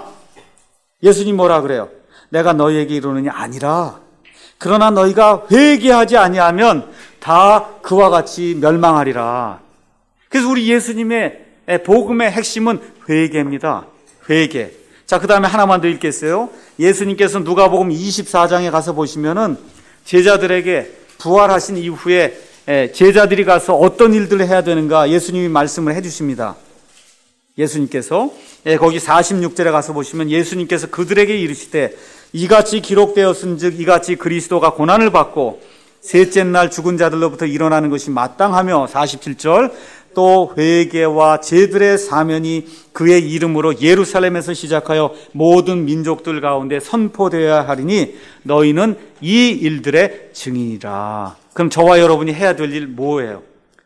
예수님 뭐라 그래요? 내가 너희에게 이르노니 아니라. 그러나 너희가 회개하지 아니하면 다 그와 같이 멸망하리라. 그래서 우리 예수님의 복음의 핵심은 회개입니다. 회개. 자, 그 다음에 하나만 더 읽겠어요. 예수님께서 누가복음 24장에 가서 보시면은 제자들에게 부활하신 이후에 제자들이 가서 어떤 일들을 해야 되는가 예수님이 말씀을 해주십니다. 예수님께서 거기 46절에 가서 보시면 예수님께서 그들에게 이르시되, 이같이 기록되었은즉 이같이 그리스도가 고난을 받고 셋째 날 죽은 자들로부터 일어나는 것이 마땅하며, 47절, 또 회개와 제들의 사면이 그의 이름으로 예루살렘에서 시작하여 모든 민족들 가운데 선포되어야 하리니 너희는 이 일들의 증인이라. 그럼 저와 여러분이 해야 될 일 뭐예요?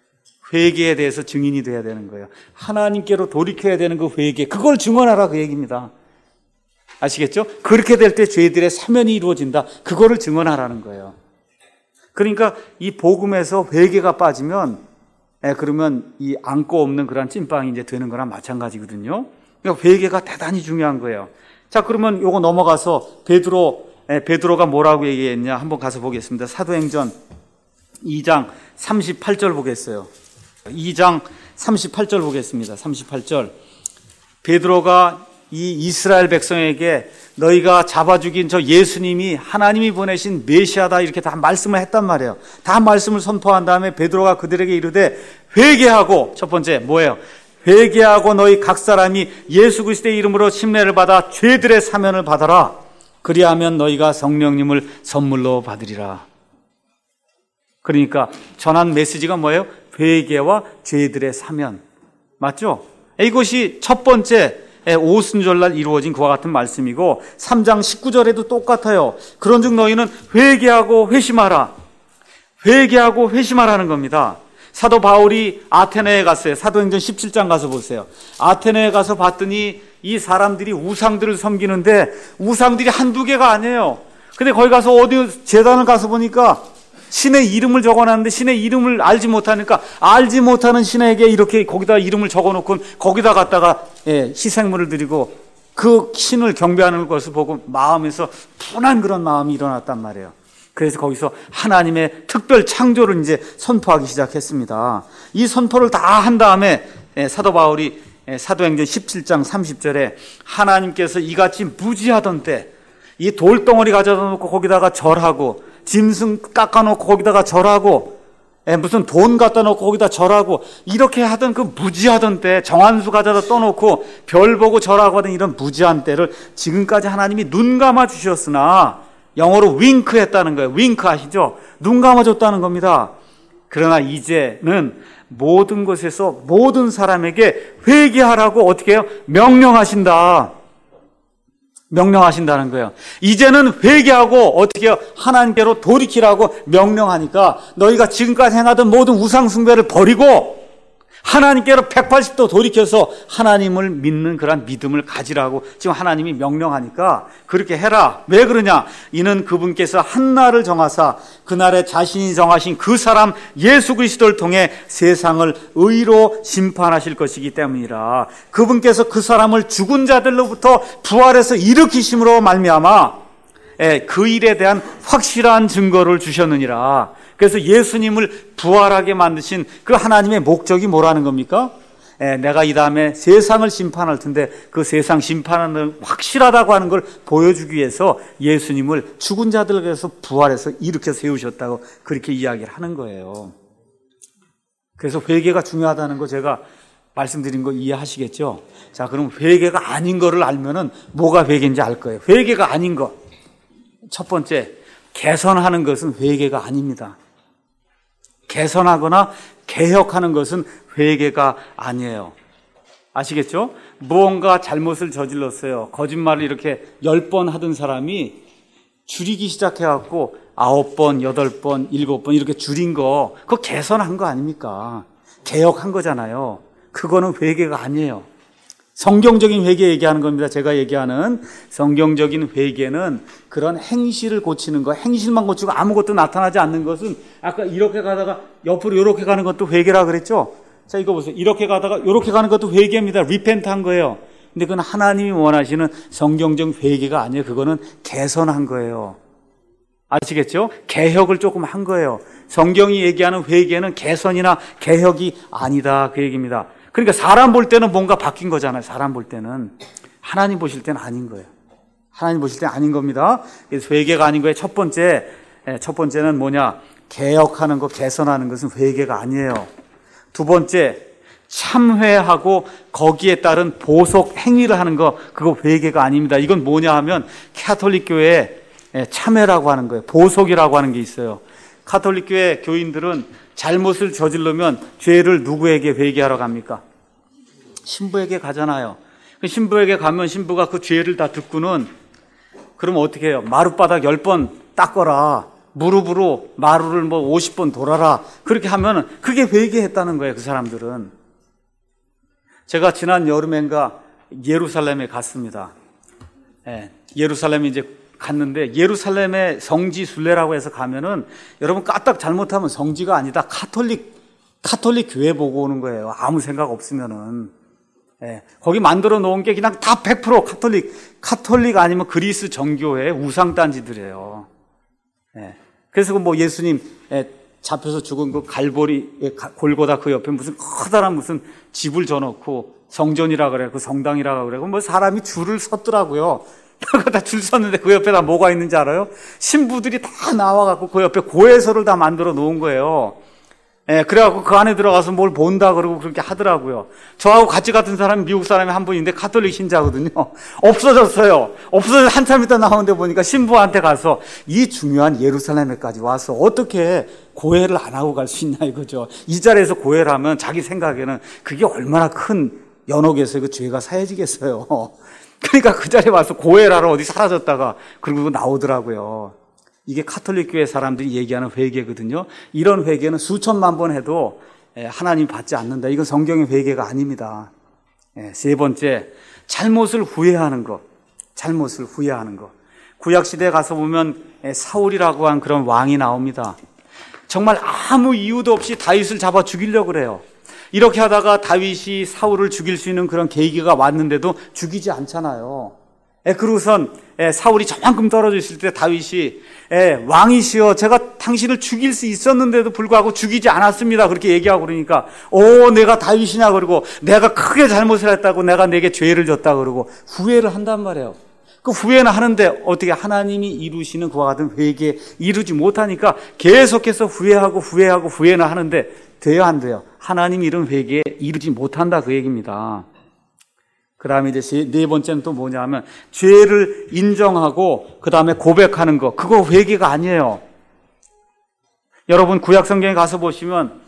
회개에 대해서 증인이 돼야 되는 거예요. 하나님께로 돌이켜야 되는 그 회개, 그걸 증언하라, 그 얘기입니다. 아시겠죠? 그렇게 될 때 죄들의 사면이 이루어진다, 그거를 증언하라는 거예요. 그러니까 이 복음에서 회개가 빠지면 그러면 이 안고 없는 그런 찐빵이 이제 되는 거랑 마찬가지거든요. 그러니까 회개가 대단히 중요한 거예요. 자, 그러면 요거 넘어가서 베드로가 뭐라고 얘기했냐 한번 가서 보겠습니다. 사도행전 2장 38절 보겠어요. 2장 38절 보겠습니다. 38절. 베드로가 이 이스라엘 백성에게 너희가 잡아 죽인 저 예수님이 하나님이 보내신 메시아다, 이렇게 다 말씀을 했단 말이에요. 다 말씀을 선포한 다음에 베드로가 그들에게 이르되, 회개하고, 첫 번째 뭐예요? 회개하고 너희 각 사람이 예수 그리스도의 이름으로 침례를 받아 죄들의 사면을 받아라. 그리하면 너희가 성령님을 선물로 받으리라. 그러니까 전한 메시지가 뭐예요? 회개와 죄들의 사면. 맞죠? 이것이 첫 번째 오순절날 이루어진 그와 같은 말씀이고, 3장 19절에도 똑같아요. 그런즉 너희는 회개하고 회심하라. 회개하고 회심하라는 겁니다. 사도 바울이 아테네에 갔어요. 사도행전 17장 가서 보세요. 아테네에 가서 봤더니 이 사람들이 우상들을 섬기는데 우상들이 한두 개가 아니에요. 근데 거기 가서 어디 제단을 가서 보니까 신의 이름을 적어놨는데 신의 이름을 알지 못하니까 알지 못하는 신에게 이렇게 거기다 이름을 적어놓고 거기다 갖다가 희생물을 드리고 그 신을 경배하는 것을 보고 마음에서 분한 그런 마음이 일어났단 말이에요. 그래서 거기서 하나님의 특별 창조를 이제 선포하기 시작했습니다. 이 선포를 다 한 다음에 사도 바울이 사도행전 17장 30절에 하나님께서 이같이 무지하던 때 이 돌덩어리 가져다 놓고 거기다가 절하고 짐승 깎아놓고 거기다가 절하고 무슨 돈 갖다 놓고 거기다 절하고 이렇게 하던 그 무지하던 때, 정한수 가져다 떠놓고 별 보고 절하고 하던 이런 무지한 때를 지금까지 하나님이 눈 감아 주셨으나, 영어로 윙크 했다는 거예요. 윙크 아시죠? 눈 감아줬다는 겁니다. 그러나 이제는 모든 것에서 모든 사람에게 회개하라고 어떻게 해요? 명령하신다는 거예요. 이제는 회개하고 어떻게 해요? 하나님께로 돌이키라고 명령하니까 너희가 지금까지 행하던 모든 우상 숭배를 버리고 하나님께로 180도 돌이켜서 하나님을 믿는 그런 믿음을 가지라고 지금 하나님이 명령하니까 그렇게 해라. 왜 그러냐? 이는 그분께서 한 날을 정하사 그날에 자신이 정하신 그 사람 예수 그리스도를 통해 세상을 의로 심판하실 것이기 때문이라. 그분께서 그 사람을 죽은 자들로부터 부활해서 일으키심으로 말미암아 그 일에 대한 확실한 증거를 주셨느니라. 그래서 예수님을 부활하게 만드신 그 하나님의 목적이 뭐라는 겁니까? 내가 이 다음에 세상을 심판할 텐데 그 세상 심판은 확실하다고 하는 걸 보여주기 위해서 예수님을 죽은 자들에게서 부활해서 일으켜 세우셨다고 그렇게 이야기를 하는 거예요. 그래서 회개가 중요하다는 거 제가 말씀드린 거 이해하시겠죠? 자, 그럼 회개가 아닌 거를 알면은 뭐가 회개인지 알 거예요. 회개가 아닌 거. 첫 번째, 개선하는 것은 회개가 아닙니다. 개선하거나 개혁하는 것은 회개가 아니에요. 아시겠죠? 무언가 잘못을 저질렀어요. 거짓말을 이렇게 10번 하던 사람이 줄이기 시작해갖고 9번, 8번, 7번 이렇게 줄인 거, 그거 개선한 거 아닙니까? 개혁한 거잖아요. 그거는 회개가 아니에요. 성경적인 회개 얘기하는 겁니다. 제가 얘기하는 성경적인 회개는 그런 행실을 고치는 거, 행실만 고치고 아무것도 나타나지 않는 것은 아까 이렇게 가다가 옆으로 이렇게 가는 것도 회개라 그랬죠? 자, 이거 보세요. 이렇게 가다가 이렇게 가는 것도 회개입니다. 리펜트한 거예요. 근데 그건 하나님이 원하시는 성경적 회개가 아니에요. 그거는 개선한 거예요. 아시겠죠? 개혁을 조금 한 거예요. 성경이 얘기하는 회개는 개선이나 개혁이 아니다. 그 얘기입니다. 그러니까 사람 볼 때는 뭔가 바뀐 거잖아요. 사람 볼 때는. 하나님 보실 때는 아닌 거예요. 하나님 보실 때는 아닌 겁니다. 그래서 회개가 아닌 거예요. 첫 번째는 뭐냐? 개혁하는 거, 개선하는 것은 회개가 아니에요. 두 번째, 참회하고 거기에 따른 보속 행위를 하는 거, 그거 회개가 아닙니다. 이건 뭐냐 하면 가톨릭 교회에 참회라고 하는 거예요. 보속이라고 하는 게 있어요. 가톨릭 교회 교인들은 잘못을 저지르면 죄를 누구에게 회개하러 갑니까? 신부에게 가잖아요. 신부에게 가면 신부가 그 죄를 다 듣고는 그러면 어떻게 해요? 마룻바닥 10번 닦아라. 무릎으로 마루를 50번 돌아라. 그렇게 하면 그게 회개했다는 거예요. 그 사람들은. 제가 지난 여름엔가 예루살렘에 갔습니다. 예루살렘에 이제 갔는데 예루살렘의 성지 순례라고 해서 가면은 여러분 까딱 잘못하면 성지가 아니다. 카톨릭 교회 보고 오는 거예요. 아무 생각 없으면은. 거기 만들어 놓은 게 그냥 다 100% 카톨릭 아니면 그리스 정교회 우상단지들이에요. 그래서 뭐 예수님 잡혀서 죽은 그 갈보리 골고다 그 옆에 무슨 커다란 무슨 집을 져놓고 성전이라 그래, 그 성당이라 그래, 뭐 사람이 줄을 섰더라고요. 다 줄 섰는데 그 옆에 다 뭐가 있는지 알아요? 신부들이 다 나와갖고 그 옆에 고해소를 다 만들어 놓은 거예요. 그래갖고 그 안에 들어가서 뭘 본다 그러고 그렇게 하더라고요. 저하고 같이 갔던 사람이 미국 사람이 한 분인데 가톨릭 신자거든요. 없어졌어요. 없어져서 한참 있다 나오는데 보니까 신부한테 가서 이 중요한 예루살렘에까지 와서 어떻게 고해를 안 하고 갈 수 있냐 이거죠. 이 자리에서 고해를 하면 자기 생각에는 그게 얼마나 큰 연옥에서 그 죄가 사해지겠어요. 그러니까 그 자리에 와서 고해를 하러 어디 사라졌다가 그리고 나오더라고요. 이게 가톨릭 교회 사람들이 얘기하는 회개거든요. 이런 회개는 수천만 번 해도 하나님 받지 않는다. 이건 성경의 회개가 아닙니다. 세 번째, 잘못을 후회하는 것. 잘못을 후회하는 것. 구약시대에 가서 보면 사울이라고 한 그런 왕이 나옵니다. 정말 아무 이유도 없이 다윗을 잡아 죽이려고 그래요. 이렇게 하다가 다윗이 사울을 죽일 수 있는 그런 계기가 왔는데도 죽이지 않잖아요. 그러고선 사울이 저만큼 떨어져 있을 때 다윗이 왕이시여 제가 당신을 죽일 수 있었는데도 불구하고 죽이지 않았습니다. 그렇게 얘기하고 그러니까 내가 다윗이냐 그러고 내가 크게 잘못을 했다고 내가 내게 죄를 졌다 그러고 후회를 한단 말이에요. 그 후회는 하는데 어떻게 하나님이 이루시는 그와 같은 회개 이루지 못하니까 계속해서 후회는 하는데 돼요 안 돼요? 하나님이 이런 회개 이루지 못한다 그 얘기입니다. 그 다음에 이제 네 번째는 또 뭐냐 하면 죄를 인정하고 그 다음에 고백하는 거. 그거 회개가 아니에요. 여러분 구약 성경에 가서 보시면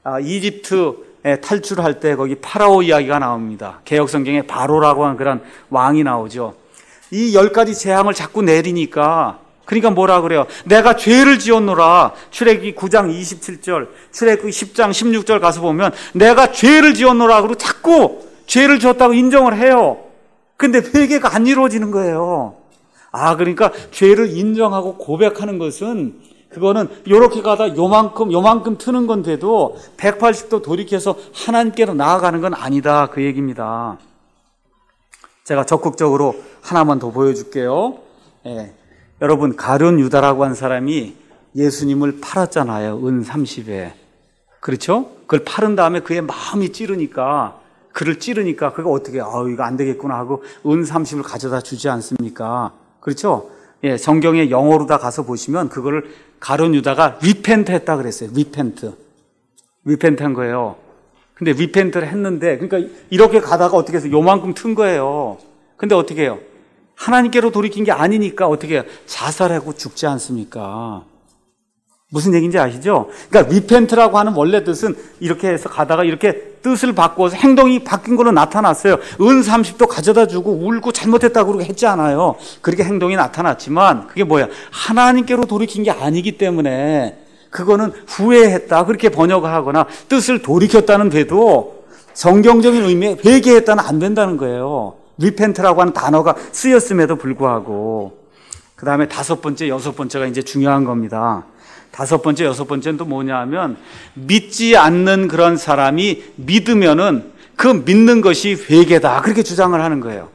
이집트 탈출할 때 거기 파라오 이야기가 나옵니다. 개역 성경에 바로라고 하는 그런 왕이 나오죠. 이 10가지 재앙을 자꾸 내리니까 그러니까 뭐라 그래요? 내가 죄를 지었노라. 출애굽기 9장 27절, 출애굽기 10장 16절 가서 보면 내가 죄를 지었노라 그러고 자꾸 죄를 지었다고 인정을 해요. 근데 회개가 안 이루어지는 거예요. 그러니까 죄를 인정하고 고백하는 것은 그거는 요렇게 가다 요만큼 트는 건 돼도 180도 돌이켜서 하나님께로 나아가는 건 아니다. 그 얘기입니다. 제가 적극적으로 하나만 더 보여줄게요. 여러분, 가룟 유다라고 한 사람이 예수님을 팔았잖아요. 은 30에. 그렇죠? 그걸 팔은 다음에 그의 마음이 찌르니까, 그를 찌르니까 그가 어떻게, 이거 안 되겠구나 하고 은 30을 가져다 주지 않습니까? 그렇죠? 예, 성경에 영어로 다 가서 보시면 그거를 가룟 유다가 리펜트 했다 그랬어요. 리펜트 한 거예요. 근데 리펜트를 했는데, 그러니까 이렇게 가다가 어떻게 해서 요만큼 튼 거예요. 근데 어떻게 해요? 하나님께로 돌이킨 게 아니니까 어떻게 해요? 자살하고 죽지 않습니까? 무슨 얘기인지 아시죠? 그러니까 리펜트라고 하는 원래 뜻은 이렇게 해서 가다가 이렇게 뜻을 바꿔서 행동이 바뀐 걸로 나타났어요. 은 30도 가져다 주고 울고 잘못했다고 그러고 했지 않아요. 그렇게 행동이 나타났지만 그게 뭐야? 하나님께로 돌이킨 게 아니기 때문에 그거는 후회했다 그렇게 번역을 하거나 뜻을 돌이켰다는 돼도 성경적인 의미에 회개했다는 안 된다는 거예요. 리펜트라고 하는 단어가 쓰였음에도 불구하고. 그 다음에 5번째, 6번째가 이제 중요한 겁니다. 5번째, 6번째는 또 뭐냐 하면 믿지 않는 그런 사람이 믿으면은 그 믿는 것이 회개다 그렇게 주장을 하는 거예요.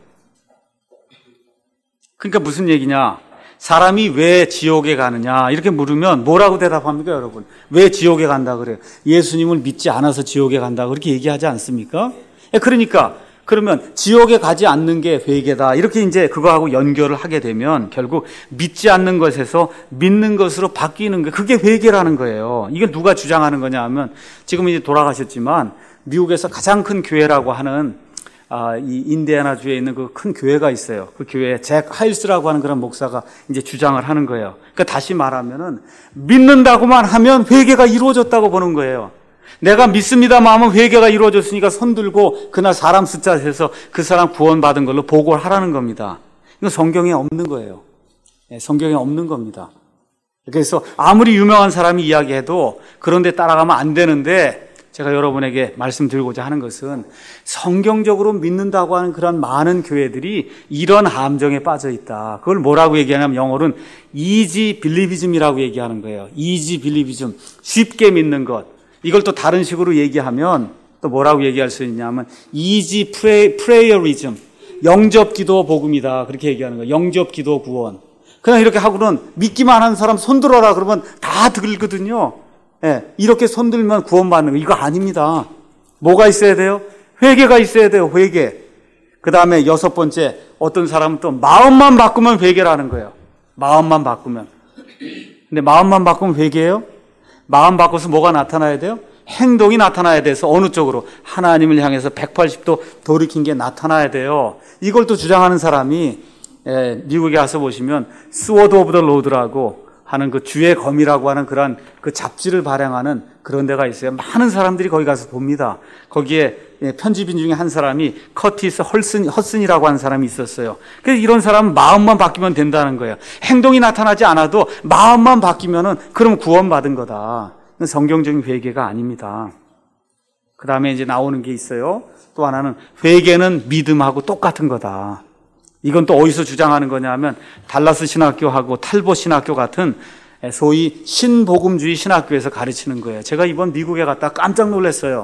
그러니까 무슨 얘기냐? 사람이 왜 지옥에 가느냐 이렇게 물으면 뭐라고 대답합니까, 여러분? 왜 지옥에 간다 그래요? 예수님을 믿지 않아서 지옥에 간다 그렇게 얘기하지 않습니까? 그러니까 그러면 지옥에 가지 않는 게 회개다 이렇게 이제 그거하고 연결을 하게 되면 결국 믿지 않는 것에서 믿는 것으로 바뀌는 게 그게 회개라는 거예요. 이걸 누가 주장하는 거냐 하면 지금 이제 돌아가셨지만 미국에서 가장 큰 교회라고 하는 이 인디애나주에 있는 그 큰 교회가 있어요. 그 교회에 잭 하일스라고 하는 그런 목사가 이제 주장을 하는 거예요. 그러니까 다시 말하면은 믿는다고만 하면 회개가 이루어졌다고 보는 거예요. 내가 믿습니다만 하면 회개가 이루어졌으니까 손 들고 그날 사람 숫자 세서 그 사람 구원받은 걸로 보고를 하라는 겁니다. 이건 성경에 없는 거예요. 성경에 없는 겁니다. 그래서 아무리 유명한 사람이 이야기해도 그런데 따라가면 안 되는데 제가 여러분에게 말씀드리고자 하는 것은 성경적으로 믿는다고 하는 그런 많은 교회들이 이런 함정에 빠져 있다. 그걸 뭐라고 얘기하냐면 영어로는 easy believism이라고 얘기하는 거예요. easy believism, 쉽게 믿는 것. 이걸 또 다른 식으로 얘기하면 또 뭐라고 얘기할 수 있냐면 easy prayerism, 영접기도 복음이다 그렇게 얘기하는 거예요. 영접기도 구원. 그냥 이렇게 하고는 믿기만 하는 사람 손들어라 그러면 다 들거든요. 예, 이렇게 손들면 구원받는 거 이거 아닙니다. 뭐가 있어야 돼요? 회개가 있어야 돼요. 회개. 그 다음에 6번째 어떤 사람은 또 마음만 바꾸면 회개라는 거예요. 마음만 바꾸면. 근데 마음만 바꾸면 회개예요? 마음 바꿔서 뭐가 나타나야 돼요? 행동이 나타나야 돼서 어느 쪽으로? 하나님을 향해서 180도 돌이킨 게 나타나야 돼요. 이걸 또 주장하는 사람이 미국에 가서 보시면 스워드 오브 더 로드라고 하는 그 주의 검이라고 하는 그런 그 잡지를 발행하는 그런 데가 있어요. 많은 사람들이 거기 가서 봅니다. 거기에 편집인 중에 한 사람이 커티스 허슨이라고 하는 사람이 있었어요. 그래서 이런 사람은 마음만 바뀌면 된다는 거예요. 행동이 나타나지 않아도 마음만 바뀌면은 그럼 구원받은 거다. 성경적인 회개가 아닙니다. 그 다음에 이제 나오는 게 있어요. 또 하나는 회개는 믿음하고 똑같은 거다. 이건 또 어디서 주장하는 거냐 하면 달라스 신학교하고 탈보 신학교 같은 소위 신복음주의 신학교에서 가르치는 거예요. 제가 이번 미국에 갔다 깜짝 놀랐어요.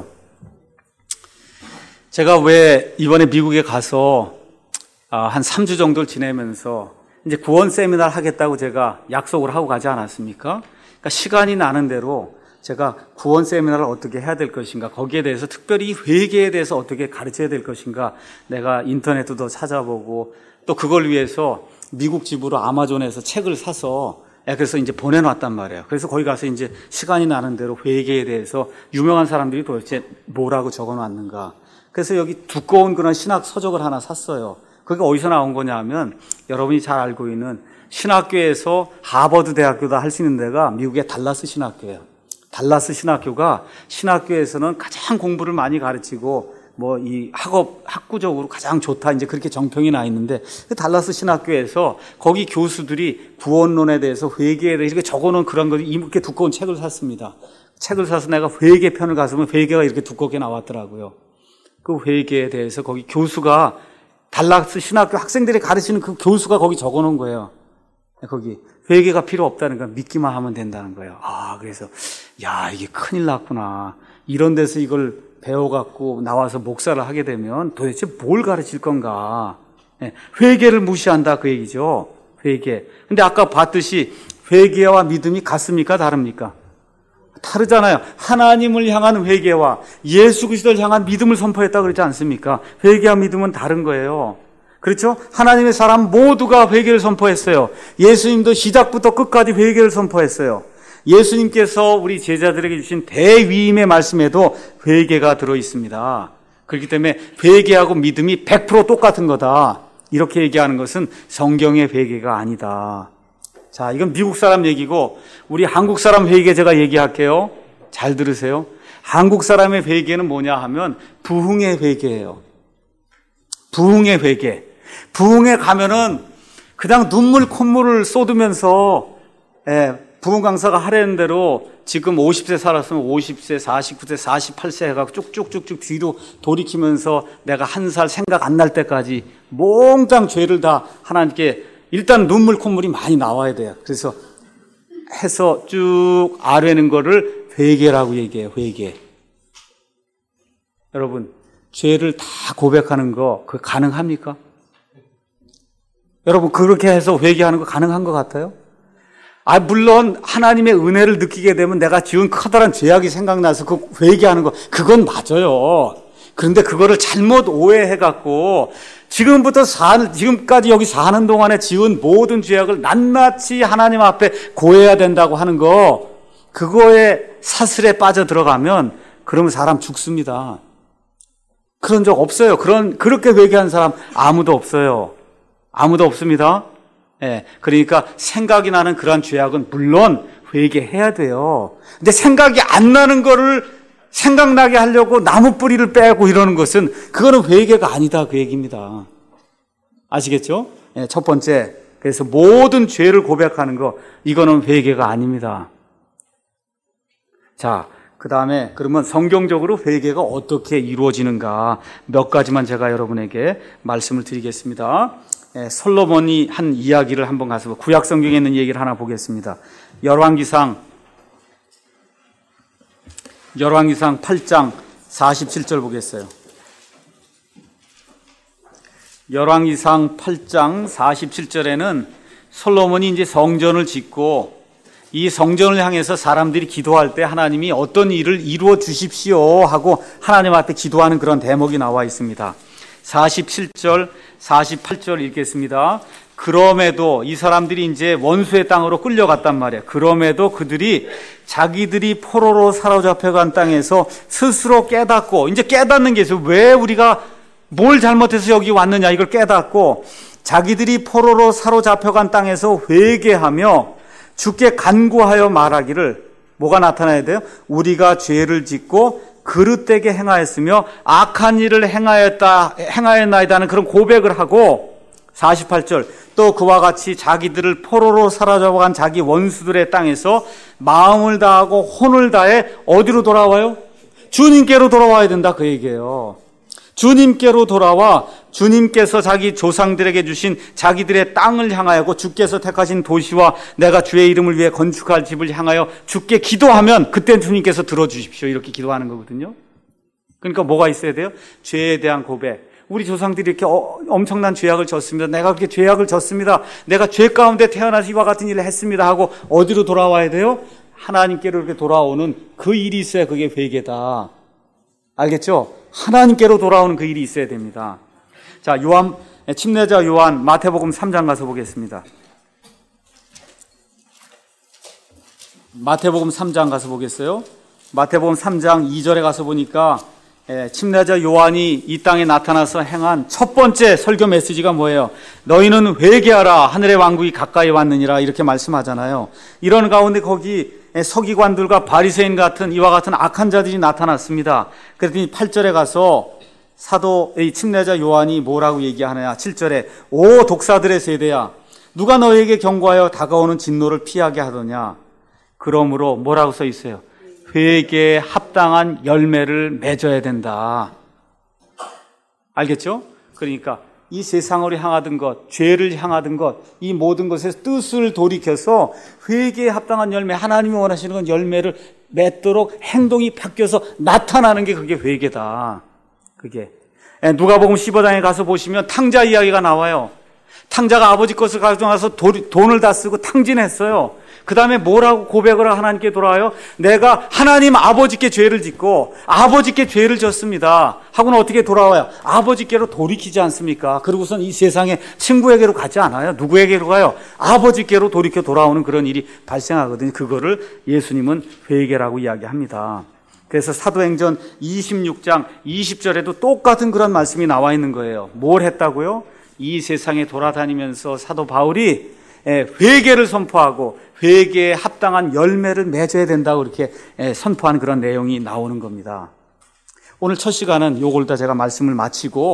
제가 왜 이번에 미국에 가서 한 3주 정도를 지내면서 이제 구원 세미나를 하겠다고 제가 약속을 하고 가지 않았습니까? 그러니까 시간이 나는 대로 제가 구원 세미나를 어떻게 해야 될 것인가, 거기에 대해서 특별히 회개에 대해서 어떻게 가르쳐야 될 것인가, 내가 인터넷도 찾아보고 또 그걸 위해서 미국 집으로 아마존에서 책을 사서 그래서 이제 보내놨단 말이에요. 그래서 거기 가서 이제 시간이 나는 대로 회개에 대해서 유명한 사람들이 도대체 뭐라고 적어놨는가. 그래서 여기 두꺼운 그런 신학 서적을 하나 샀어요. 그게 어디서 나온 거냐 하면 여러분이 잘 알고 있는 신학교에서 하버드 대학교다 할 수 있는 데가 미국의 달라스 신학교예요. 달라스 신학교가 신학교에서는 가장 공부를 많이 가르치고 뭐 이 학구적으로 가장 좋다 이제 그렇게 정평이 나 있는데 그 달라스 신학교에서 거기 교수들이 구원론에 대해서 회개에 대해서 이렇게 적어놓은 그런 거 이렇게 두꺼운 책을 샀습니다. 책을 사서 내가 회개 편을 가서면 회개가 이렇게 두껍게 나왔더라고요. 그 회개에 대해서 거기 교수가 달라스 신학교 학생들이 가르치는 그 교수가 거기 적어놓은 거예요. 거기 회개가 필요 없다는 거 믿기만 하면 된다는 거예요. 그래서 야 이게 큰일 났구나. 이런 데서 이걸 배워갖고 나와서 목사를 하게 되면 도대체 뭘 가르칠 건가. 회개를 무시한다 그 얘기죠. 회개. 근데 아까 봤듯이 회개와 믿음이 같습니까? 다릅니까? 다르잖아요. 하나님을 향한 회개와 예수 그리스도를 향한 믿음을 선포했다고 그러지 않습니까? 회개와 믿음은 다른 거예요. 그렇죠? 하나님의 사람 모두가 회개를 선포했어요. 예수님도 시작부터 끝까지 회개를 선포했어요. 예수님께서 우리 제자들에게 주신 대위임의 말씀에도 회개가 들어 있습니다. 그렇기 때문에 회개하고 믿음이 100% 똑같은 거다. 이렇게 얘기하는 것은 성경의 회개가 아니다. 자, 이건 미국 사람 얘기고 우리 한국 사람 회개 제가 얘기할게요. 잘 들으세요. 한국 사람의 회개는 뭐냐 하면 부흥의 회개예요. 부흥의 회개. 부흥에 가면은 그냥 눈물 콧물을 쏟으면서 부흥 강사가 하라는 대로 지금 50세 살았으면 50세, 49세, 48세 해가지고 쭉쭉쭉쭉 뒤로 돌이키면서 내가 한 살 생각 안 날 때까지 몽땅 죄를 다 하나님께 일단 눈물 콧물이 많이 나와야 돼요. 그래서 해서 쭉 아뢰는 거를 회개라고 얘기해요. 회개. 여러분, 죄를 다 고백하는 거 그거 가능합니까? 여러분, 그렇게 해서 회개하는 거 가능한 것 같아요? 물론 하나님의 은혜를 느끼게 되면 내가 지은 커다란 죄악이 생각나서 그 회개하는 거 그건 맞아요. 그런데 그거를 잘못 오해해갖고 지금까지 여기 사는 동안에 지은 모든 죄악을 낱낱이 하나님 앞에 고해야 된다고 하는 거 그거에 사슬에 빠져 들어가면 그러면 사람 죽습니다. 그런 적 없어요. 그렇게 회개한 사람 아무도 없어요. 아무도 없습니다. 그러니까 생각이 나는 그러한 죄악은 물론 회개해야 돼요. 근데 생각이 안 나는 거를 생각나게 하려고 나무 뿌리를 빼고 이러는 것은 그거는 회개가 아니다 그 얘기입니다. 아시겠죠? 첫 번째, 그래서 모든 죄를 고백하는 거 이거는 회개가 아닙니다. 자, 그 다음에 그러면 성경적으로 회개가 어떻게 이루어지는가 몇 가지만 제가 여러분에게 말씀을 드리겠습니다. 솔로몬이 한 이야기를 한번 가서 구약 성경에 있는 얘기를 하나 보겠습니다. 열왕기상 8장 47절 보겠어요. 열왕기상 8장 47절에는 솔로몬이 이제 성전을 짓고 이 성전을 향해서 사람들이 기도할 때 하나님이 어떤 일을 이루어 주십시오 하고 하나님 앞에 기도하는 그런 대목이 나와 있습니다. 47절, 48절 읽겠습니다. 그럼에도 이 사람들이 이제 원수의 땅으로 끌려갔단 말이에요. 그럼에도 그들이 자기들이 포로로 사로잡혀간 땅에서 스스로 깨닫고 이제 깨닫는 게 있어요. 왜 우리가 뭘 잘못해서 여기 왔느냐 이걸 깨닫고 자기들이 포로로 사로잡혀간 땅에서 회개하며 주께 간구하여 말하기를 뭐가 나타나야 돼요? 우리가 죄를 짓고 그릇되게 행하였으며 악한 일을 행하였나이다는 그런 고백을 하고 48절 또 그와 같이 자기들을 포로로 사로잡아간 자기 원수들의 땅에서 마음을 다하고 혼을 다해 어디로 돌아와요? 주님께로 돌아와야 된다 그 얘기예요. 주님께로 돌아와 주님께서 자기 조상들에게 주신 자기들의 땅을 향하여고 주께서 택하신 도시와 내가 주의 이름을 위해 건축할 집을 향하여 주께 기도하면 그때 주님께서 들어주십시오 이렇게 기도하는 거거든요. 그러니까 뭐가 있어야 돼요? 죄에 대한 고백. 우리 조상들이 이렇게 엄청난 죄악을 졌습니다. 내가 그렇게 죄악을 졌습니다. 내가 죄 가운데 태어나서 이와 같은 일을 했습니다 하고 어디로 돌아와야 돼요? 하나님께로 이렇게 돌아오는 그 일이 있어야 그게 회개다. 알겠죠? 하나님께로 돌아오는 그 일이 있어야 됩니다. 자, 침례자 요한 마태복음 3장 가서 보겠습니다. 마태복음 3장 가서 보겠어요? 마태복음 3장 2절에 가서 보니까 침례자 요한이 이 땅에 나타나서 행한 첫 번째 설교 메시지가 뭐예요? 너희는 회개하라 하늘의 왕국이 가까이 왔느니라 이렇게 말씀하잖아요. 이런 가운데 거기 서기관들과 바리새인 같은 이와 같은 악한 자들이 나타났습니다. 그랬더니 8절에 가서 사도의 침례자 요한이 뭐라고 얘기하느냐 7절에 오 독사들의 세대야 누가 너희에게 경고하여 다가오는 진노를 피하게 하더냐 그러므로 뭐라고 써 있어요? 회개에 합당한 열매를 맺어야 된다. 알겠죠? 그러니까 이 세상으로 향하던 것, 죄를 향하던 것, 이 모든 것의 뜻을 돌이켜서 회개에 합당한 열매, 하나님이 원하시는 건 열매를 맺도록 행동이 바뀌어서 나타나는 게 그게 회개다. 그게 누가복음 15장에 가서 보시면 탕자 이야기가 나와요. 탕자가 아버지 것을 가져와서 돈을 다 쓰고 탕진했어요. 그 다음에 뭐라고 고백을 하나님께 돌아와요? 내가 하나님 아버지께 죄를 짓고 아버지께 죄를 졌습니다 하고는 어떻게 돌아와요? 아버지께로 돌이키지 않습니까? 그리고선 이 세상의 친구에게로 가지 않아요. 누구에게로 가요? 아버지께로 돌이켜 돌아오는 그런 일이 발생하거든요. 그거를 예수님은 회개라고 이야기합니다. 그래서 사도행전 26장 20절에도 똑같은 그런 말씀이 나와 있는 거예요. 뭘 했다고요? 이 세상에 돌아다니면서 사도 바울이 회개를 선포하고 회개에 합당한 열매를 맺어야 된다고 이렇게 선포하는 그런 내용이 나오는 겁니다. 오늘 첫 시간은 요걸 다 제가 말씀을 마치고